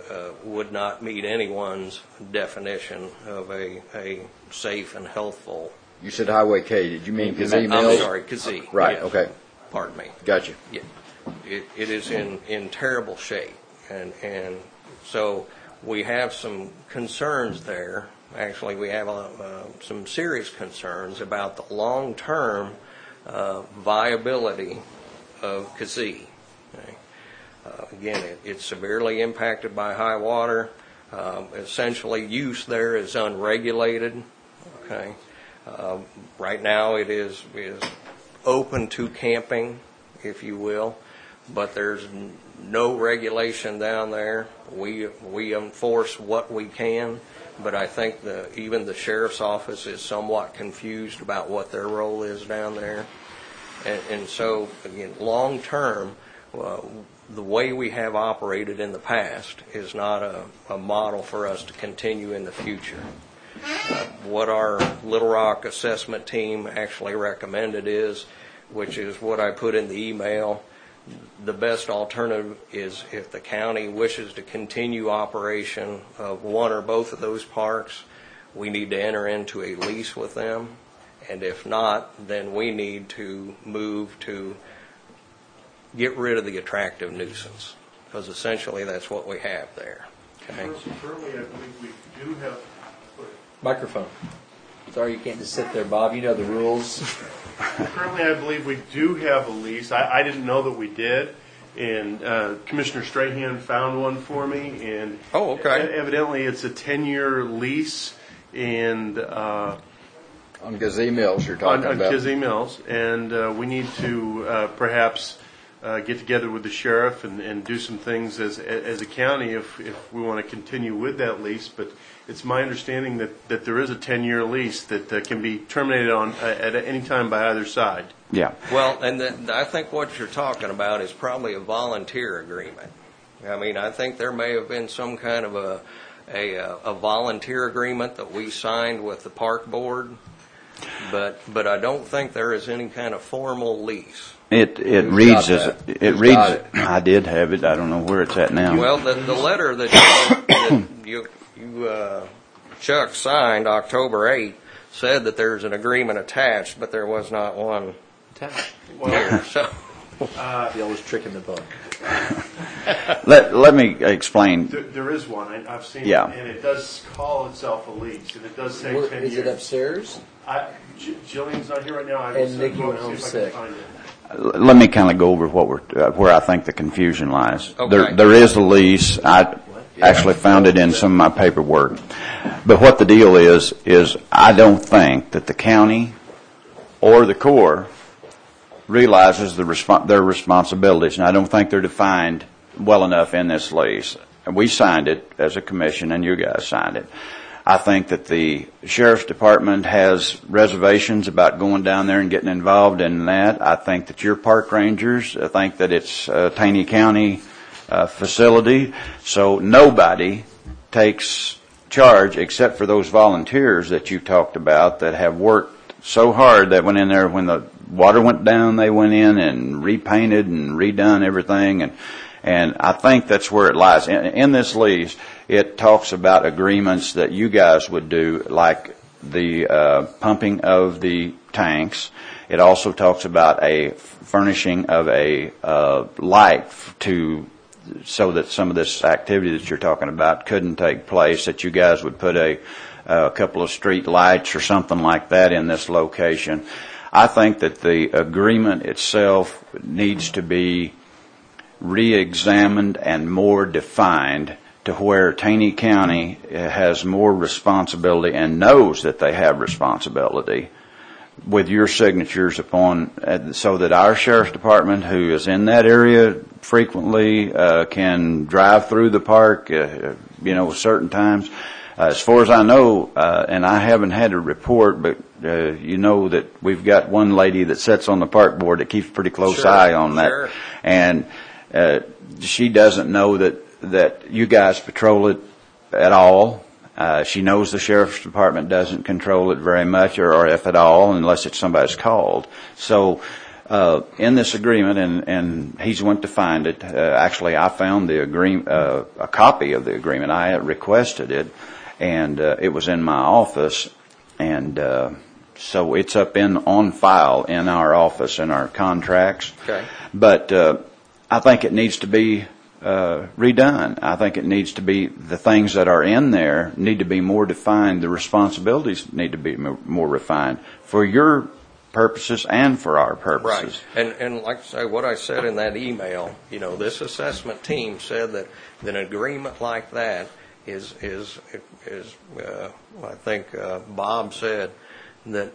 uh, would not meet anyone's definition of a, a safe and healthful. You said Highway K. Did you mean Kazee I'm Mills? sorry, Kazee. Right. yes. Okay. Pardon me. Gotcha. Yeah. It, it is in, in terrible shape. And, and so we have some concerns there. Actually, we have uh, uh, some serious concerns about the long-term uh, viability of Kazee. Okay. Uh, again, it, it's severely impacted by high water. Um, essentially, use there is unregulated. Okay. Um, right now, it is is open to camping, if you will, but there's n- no regulation down there. We we enforce what we can, but I think the even the sheriff's office is somewhat confused about what their role is down there, and, and so again, long term, uh, the way we have operated in the past is not a, a model for us to continue in the future. Uh, what our Little Rock assessment team actually recommended is, which is what I put in the email, the best alternative is if the county wishes to continue operation of one or both of those parks, we need to enter into a lease with them. And if not, then we need to move to get rid of the attractive nuisance, because essentially that's what we have there. Okay? Currently, I believe we do have. Microphone. Sorry, you can't just sit there, Bob. You know the rules. Currently, I believe we do have a lease. I, I didn't know that we did, and uh, Commissioner Strahan found one for me. And Oh, okay. e- evidently, it's a ten-year lease, and uh, On Kazee Mills, you're on, talking on about. Kizzy Mills, and uh, we need to uh, perhaps uh, get together with the sheriff and, and do some things as as a county if if we want to continue with that lease. But it's my understanding that, that there is a ten-year lease that uh, can be terminated on uh, at any time by either side. Yeah. Well, and the, I think what you're talking about is probably a volunteer agreement. I mean, I think there may have been some kind of a a, a volunteer agreement that we signed with the park board, but but I don't think there is any kind of formal lease. It it Who's reads got as that? it Who's reads. got it? I did have it. I don't know where it's at now. Well, the the letter that you, that you, you uh, Chuck signed October eighth said that there's an agreement attached, but there was not one here. So The always trick in the book. let let me explain. There, there is one. I, I've seen Yeah. it, and it does call itself a lease, and it does say Where, ten is years. it upstairs? I, J- Jillian's not here right now. I will And send- Nikki go went see home if I can sick. find it. Let me kind of go over what we're uh, where I think the confusion lies. Okay. There there is a lease. I actually found it in some of my paperwork. But what the deal is is I don't think that the county or the Corps realizes the respon their responsibilities, and I don't think they're defined well enough in this lease. And we signed it as a commission, and you guys signed it. I think that the sheriff's department has reservations about going down there and getting involved in that. I think that your park rangers I think that it's a Taney County uh, facility, so nobody takes charge except for those volunteers that you talked about that have worked so hard that went in there when the water went down, they went in and repainted and redone everything, and and I think that's where it lies. In, in this lease, it talks about agreements that you guys would do, like the uh, pumping of the tanks. It also talks about a furnishing of a uh, light to so that some of this activity that you're talking about couldn't take place, that you guys would put a, a couple of street lights or something like that in this location. I think that the agreement itself needs to be re-examined and more defined to where Taney County has more responsibility and knows that they have responsibility with your signatures upon, uh, so that our sheriff's department, who is in that area frequently, uh, can drive through the park, uh, you know, certain times. Uh, as far as I know, uh, and I haven't had a report, but uh, you know that we've got one lady that sits on the park board that keeps a pretty close Sure, eye on that. sure. And uh, she doesn't know that, that you guys patrol it at all. Uh, she knows the sheriff's department doesn't control it very much, or, or if at all, unless it's somebody's called. So uh, in this agreement, and, and he's went to find it. Uh, actually, I found the agreement, uh, a copy of the agreement. I had requested it, and uh, it was in my office, and uh, so it's up in on file in our office in our contracts. Okay. But uh, I think it needs to be uh, redone. I think it needs to be, the things that are in there need to be more defined. The responsibilities need to be more refined for your purposes and for our purposes. Right. And, and like I say, what I said in that email, you know, this assessment team said that, that an agreement like that is, is, is uh, I think uh, Bob said that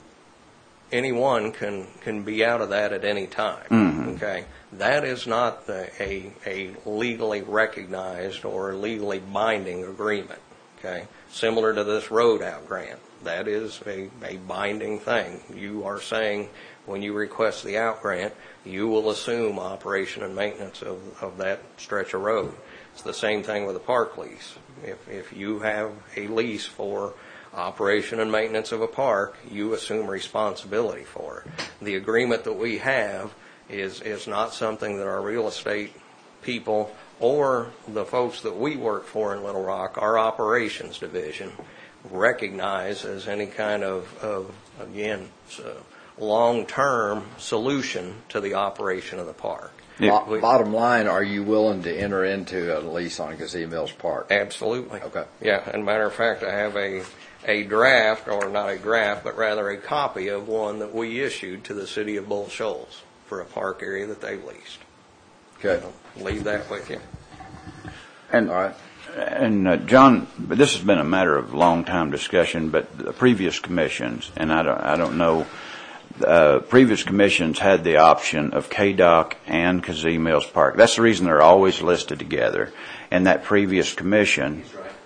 anyone can, can be out of that at any time. Mm-hmm. Okay. That is not the, a, a legally recognized or legally binding agreement. Okay. Similar to this road out grant. That is a, a binding thing. You are saying when you request the out grant, you will assume operation and maintenance of, of that stretch of road. It's the same thing with a park lease. If, if you have a lease for operation and maintenance of a park, you assume responsibility for it. The agreement that we have is, is not something that our real estate people or the folks that we work for in Little Rock, our operations division, recognize as any kind of, of again, long-term solution to the operation of the park. Bo- We- Bottom line, are you willing to enter into a lease on Gazee Mills Park? Absolutely. Okay. Yeah, and matter of fact, I have a, a draft, or not a draft, but rather a copy of one that we issued to the city of Bull Shoals for a park area that they leased. Okay. I'll leave that with you. And, All right. and uh, John, but this has been a matter of long time discussion, but the previous commissions, and I don't, I don't know, uh, previous commissions had the option of K D O C and Gazee Mills Park. That's the reason they're always listed together. And that previous commission,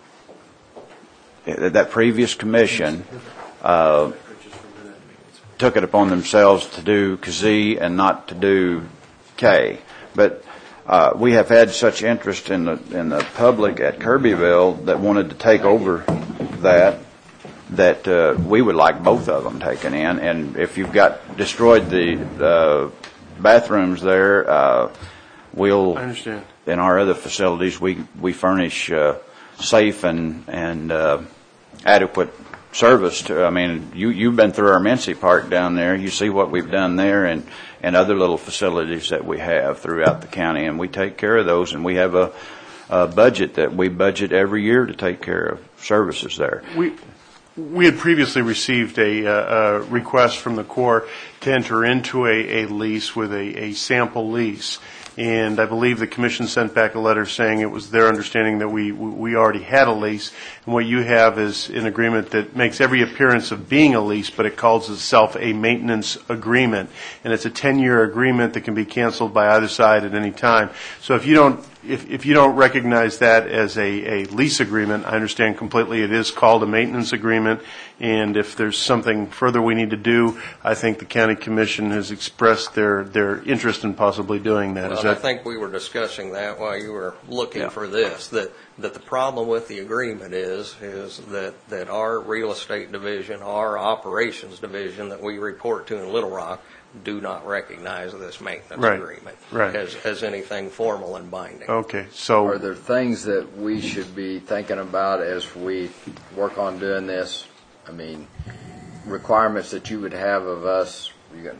that previous commission, uh, took it upon themselves to do Gazee and not to do K. But uh, we have had such interest in the in the public at Kirbyville that wanted to take over that that uh, we would like both of them taken in. And if you've got destroyed the uh, bathrooms there, uh, we'll I understand. in our other facilities we we furnish uh, safe and and uh, adequate service to. I mean, you you've been through our Mincy Park down there. You see what we've done there, and and other little facilities that we have throughout the county, and we take care of those. And we have a, a budget that we budget every year to take care of services there. We we had previously received a, uh, a request from the Corps to enter into a, a lease with a, a sample lease. And I believe the commission sent back a letter saying it was their understanding that we we already had a lease. And what you have is an agreement that makes every appearance of being a lease, but it calls itself a maintenance agreement. And it's a ten-year agreement that can be canceled by either side at any time. So if you don't if, if you don't recognize that as a, a lease agreement, I understand completely it is called a maintenance agreement. And if there's something further we need to do, I think the county commission has expressed their, their interest in possibly doing that. Is Well, I that think we were discussing that while you were looking Yeah. for this, that, that the problem with the agreement is, is that, that our real estate division, our operations division that we report to in Little Rock do not recognize this maintenance Right. agreement Right. as, as anything formal and binding. okay? So Are there things that we should be thinking about as we work on doing this? I mean, requirements that you would have of us, you got,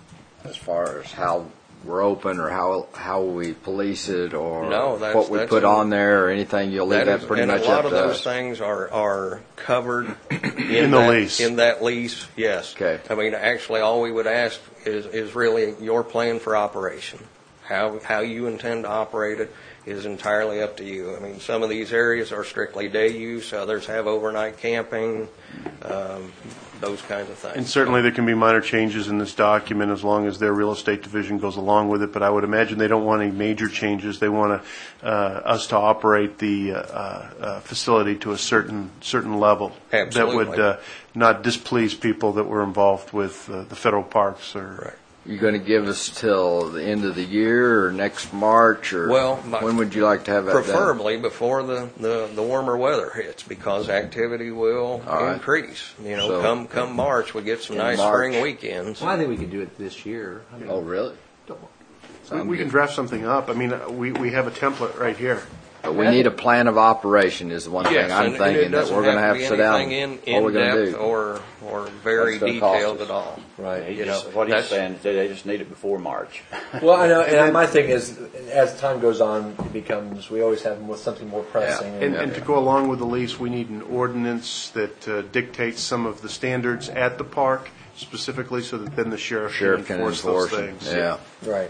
as far as how we're open or how how we police it or No, that's- what we that's put a- on there or anything, you'll leave that, is- pretty and much a lot up of to those us. things are, are covered in, In the that, lease. In that lease, yes. Okay. I mean, actually, all we would ask is, is really your plan for operation. How, how you intend to operate it is entirely up to you. I mean, some of these areas are strictly day use, others have overnight camping, um, those kinds of things. And certainly there can be minor changes in this document as long as their real estate division goes along with it, but I would imagine they don't want any major changes. They want to, uh, us to operate the uh, uh, facility to a certain certain level. Absolutely. That would uh, not displease people that were involved with uh, the federal parks or. Right. You going to give us till the end of the year or next March or Well, my- when would you like to have that done? Preferably before the, the, the warmer weather hits, because activity will All right. increase. You know, So- come come March, we get some In nice March. spring weekends. Well, I think we could do it this year. I mean, Oh, really? We, we can draft something up. I mean, uh, we, we have a template right here. But we need a plan of operation is the one Yes, thing I'm and- and thinking it that doesn't we're going to have be to sit down. anything in, What we're in going to depth do. or or very What's it gonna cost detailed us? at all. Right. He You just, know, what he's that's- saying is that they just need it before March. Well, I know, and my thing is, as time goes on, it becomes, we always have more- something more pressing. And, and to go along with the lease, we need an ordinance that uh, dictates some of the standards at the park specifically, so that then the sheriff, Sheriff can can enforce, enforce those it. things. Yeah. Right.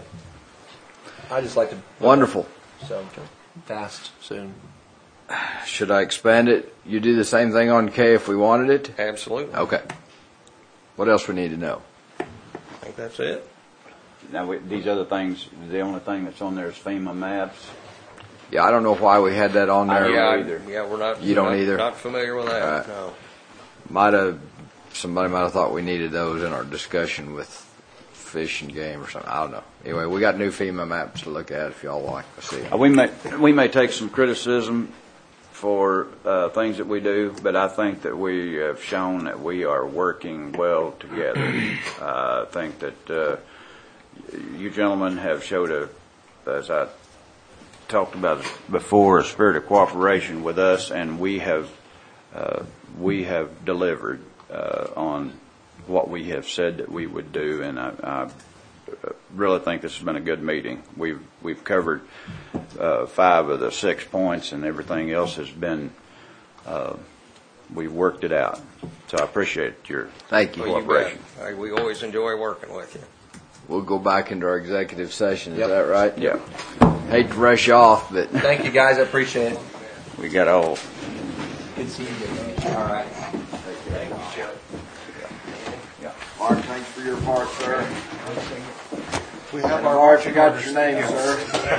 I just like to. Wonderful. So, fast, soon. Should I expand it? You do the same thing on K if we wanted it? Absolutely. Okay. What else we need to know? I think that's it. Now, we- these other things, the only thing that's on there is FEMA maps. Yeah, I don't know why we had that on there. yeah, either. yeah, we're not. You don't not, either? Not familiar with that. All right. No. Might have, somebody might have thought we needed those in our discussion with Fish and Game or something. I don't know. Anyway, we got new FEMA maps to look at if y'all like to see. Uh, We may, we may take some criticism for uh, things that we do, but I think that we have shown that we are working well together. Uh, I think that uh, you gentlemen have showed a, as I talked about before, a spirit of cooperation with us, and we have uh, we have delivered uh, on what we have said that we would do, and I, I really think this has been a good meeting. We've we've covered uh, five of the six points, and everything else has been uh, we've worked it out. So I appreciate your Thank you. Well, you bet. cooperation. Hey, we always enjoy working with you. We'll go back into our executive session. Is Yep. that right? Yeah, Hate to rush you off, but Thank you, guys. I appreciate it. we got all. Good seeing you. All right. Mark, thanks for your part, sir. We have Mark, I got your name, sir.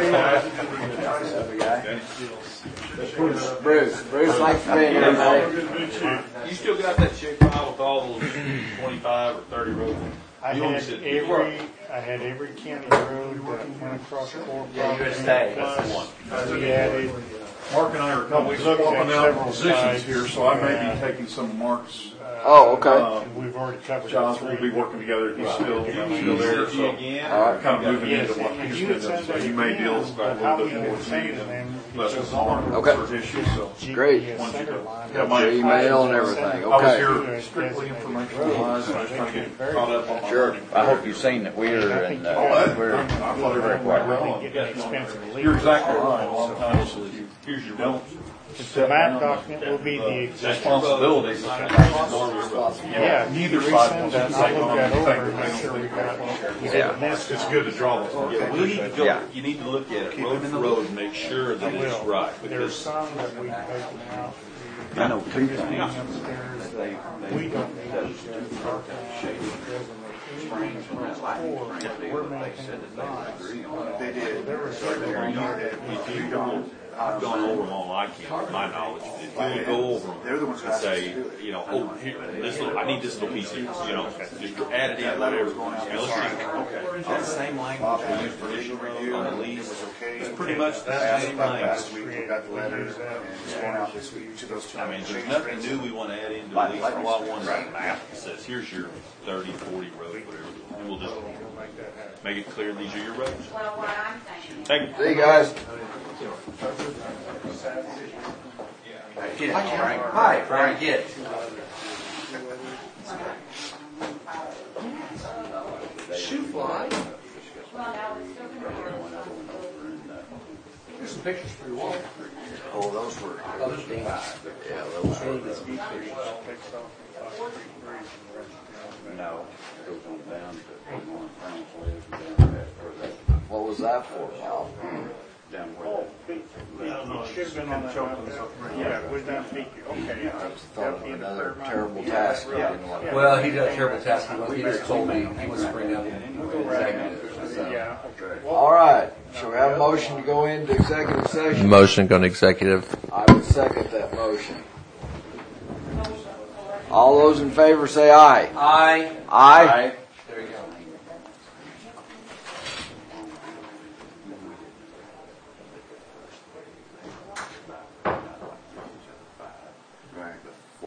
Bruce, Bruce, thanks for being here, mate. You still got that shape file with all those twenty-five or thirty roads? I You had only said- every, I had every county road that went across four properties. That's the one. We added, Mark and I are a couple weeks Looked at swapping out several positions sites, here, so I may and, be taking some of Mark's. Oh, okay. uh, and we've already covered. Jobs, the we'll three. be working together. He's still, he's Right. still there, so All right. kind of moving Yes, into what and he's you been had doing. said So that you may again, deal with but a how little we bit had more seen speed them, and less because with Mark Okay. for issues, so. Great. G P S center line. Yeah, my- Your email and everything, I was okay. here strictly informational wise, and I was trying to get caught up on my. Sure. I hope you've seen that we're in. Oh, Uh, that- I thought everything went well. Getting expensive legal. You're exactly right. A lot of times, you, here's your don't. The map document will be the existing. Responsibilities. Yeah, Neither resend side that, wants to I'll take look on that over and anything. make sure we got, we Yeah. didn't miss It's it. good to draw this. Yeah, we need to go, Yeah. you need to look at it road to road and make sure that I it's will. right. There's Because some that we've taken out. I know two Just being things. upstairs, we don't need to do park shade We're making it not. They did. There were several on there that we don't. I've gone over them all I can, to my knowledge. If you would go over them and say, you know, oh, here, this little, I need this little piece here, you know, just add it in, whatever. Now, let's just, that same language we used for issue road on the lease, it's pretty much the same language. I mean, there's nothing new we want to add into the lease. All I want is a map that says, here's your thirty, forty road, whatever. And we'll just make it clear these are your roads. Thank you. See you guys. Hi, Frank. Get. Shoe fly. Here's some pictures for your wall. Oh, those were, Oh, there's Dean. yeah, those were. No, it goes on down to one Frank's lives, down that further, What was that for, Bob? down where that. Should have been on that map. Yeah, it was down Peak. Okay. Thought of another terrible task. I didn't want to- Well, he did a terrible task. He was- he just told me he wants to bring up executive. so. Yeah. All right, shall we have a motion to go into executive session? Motion going to executive. I would second that motion. All those in favor say aye. Aye. Aye.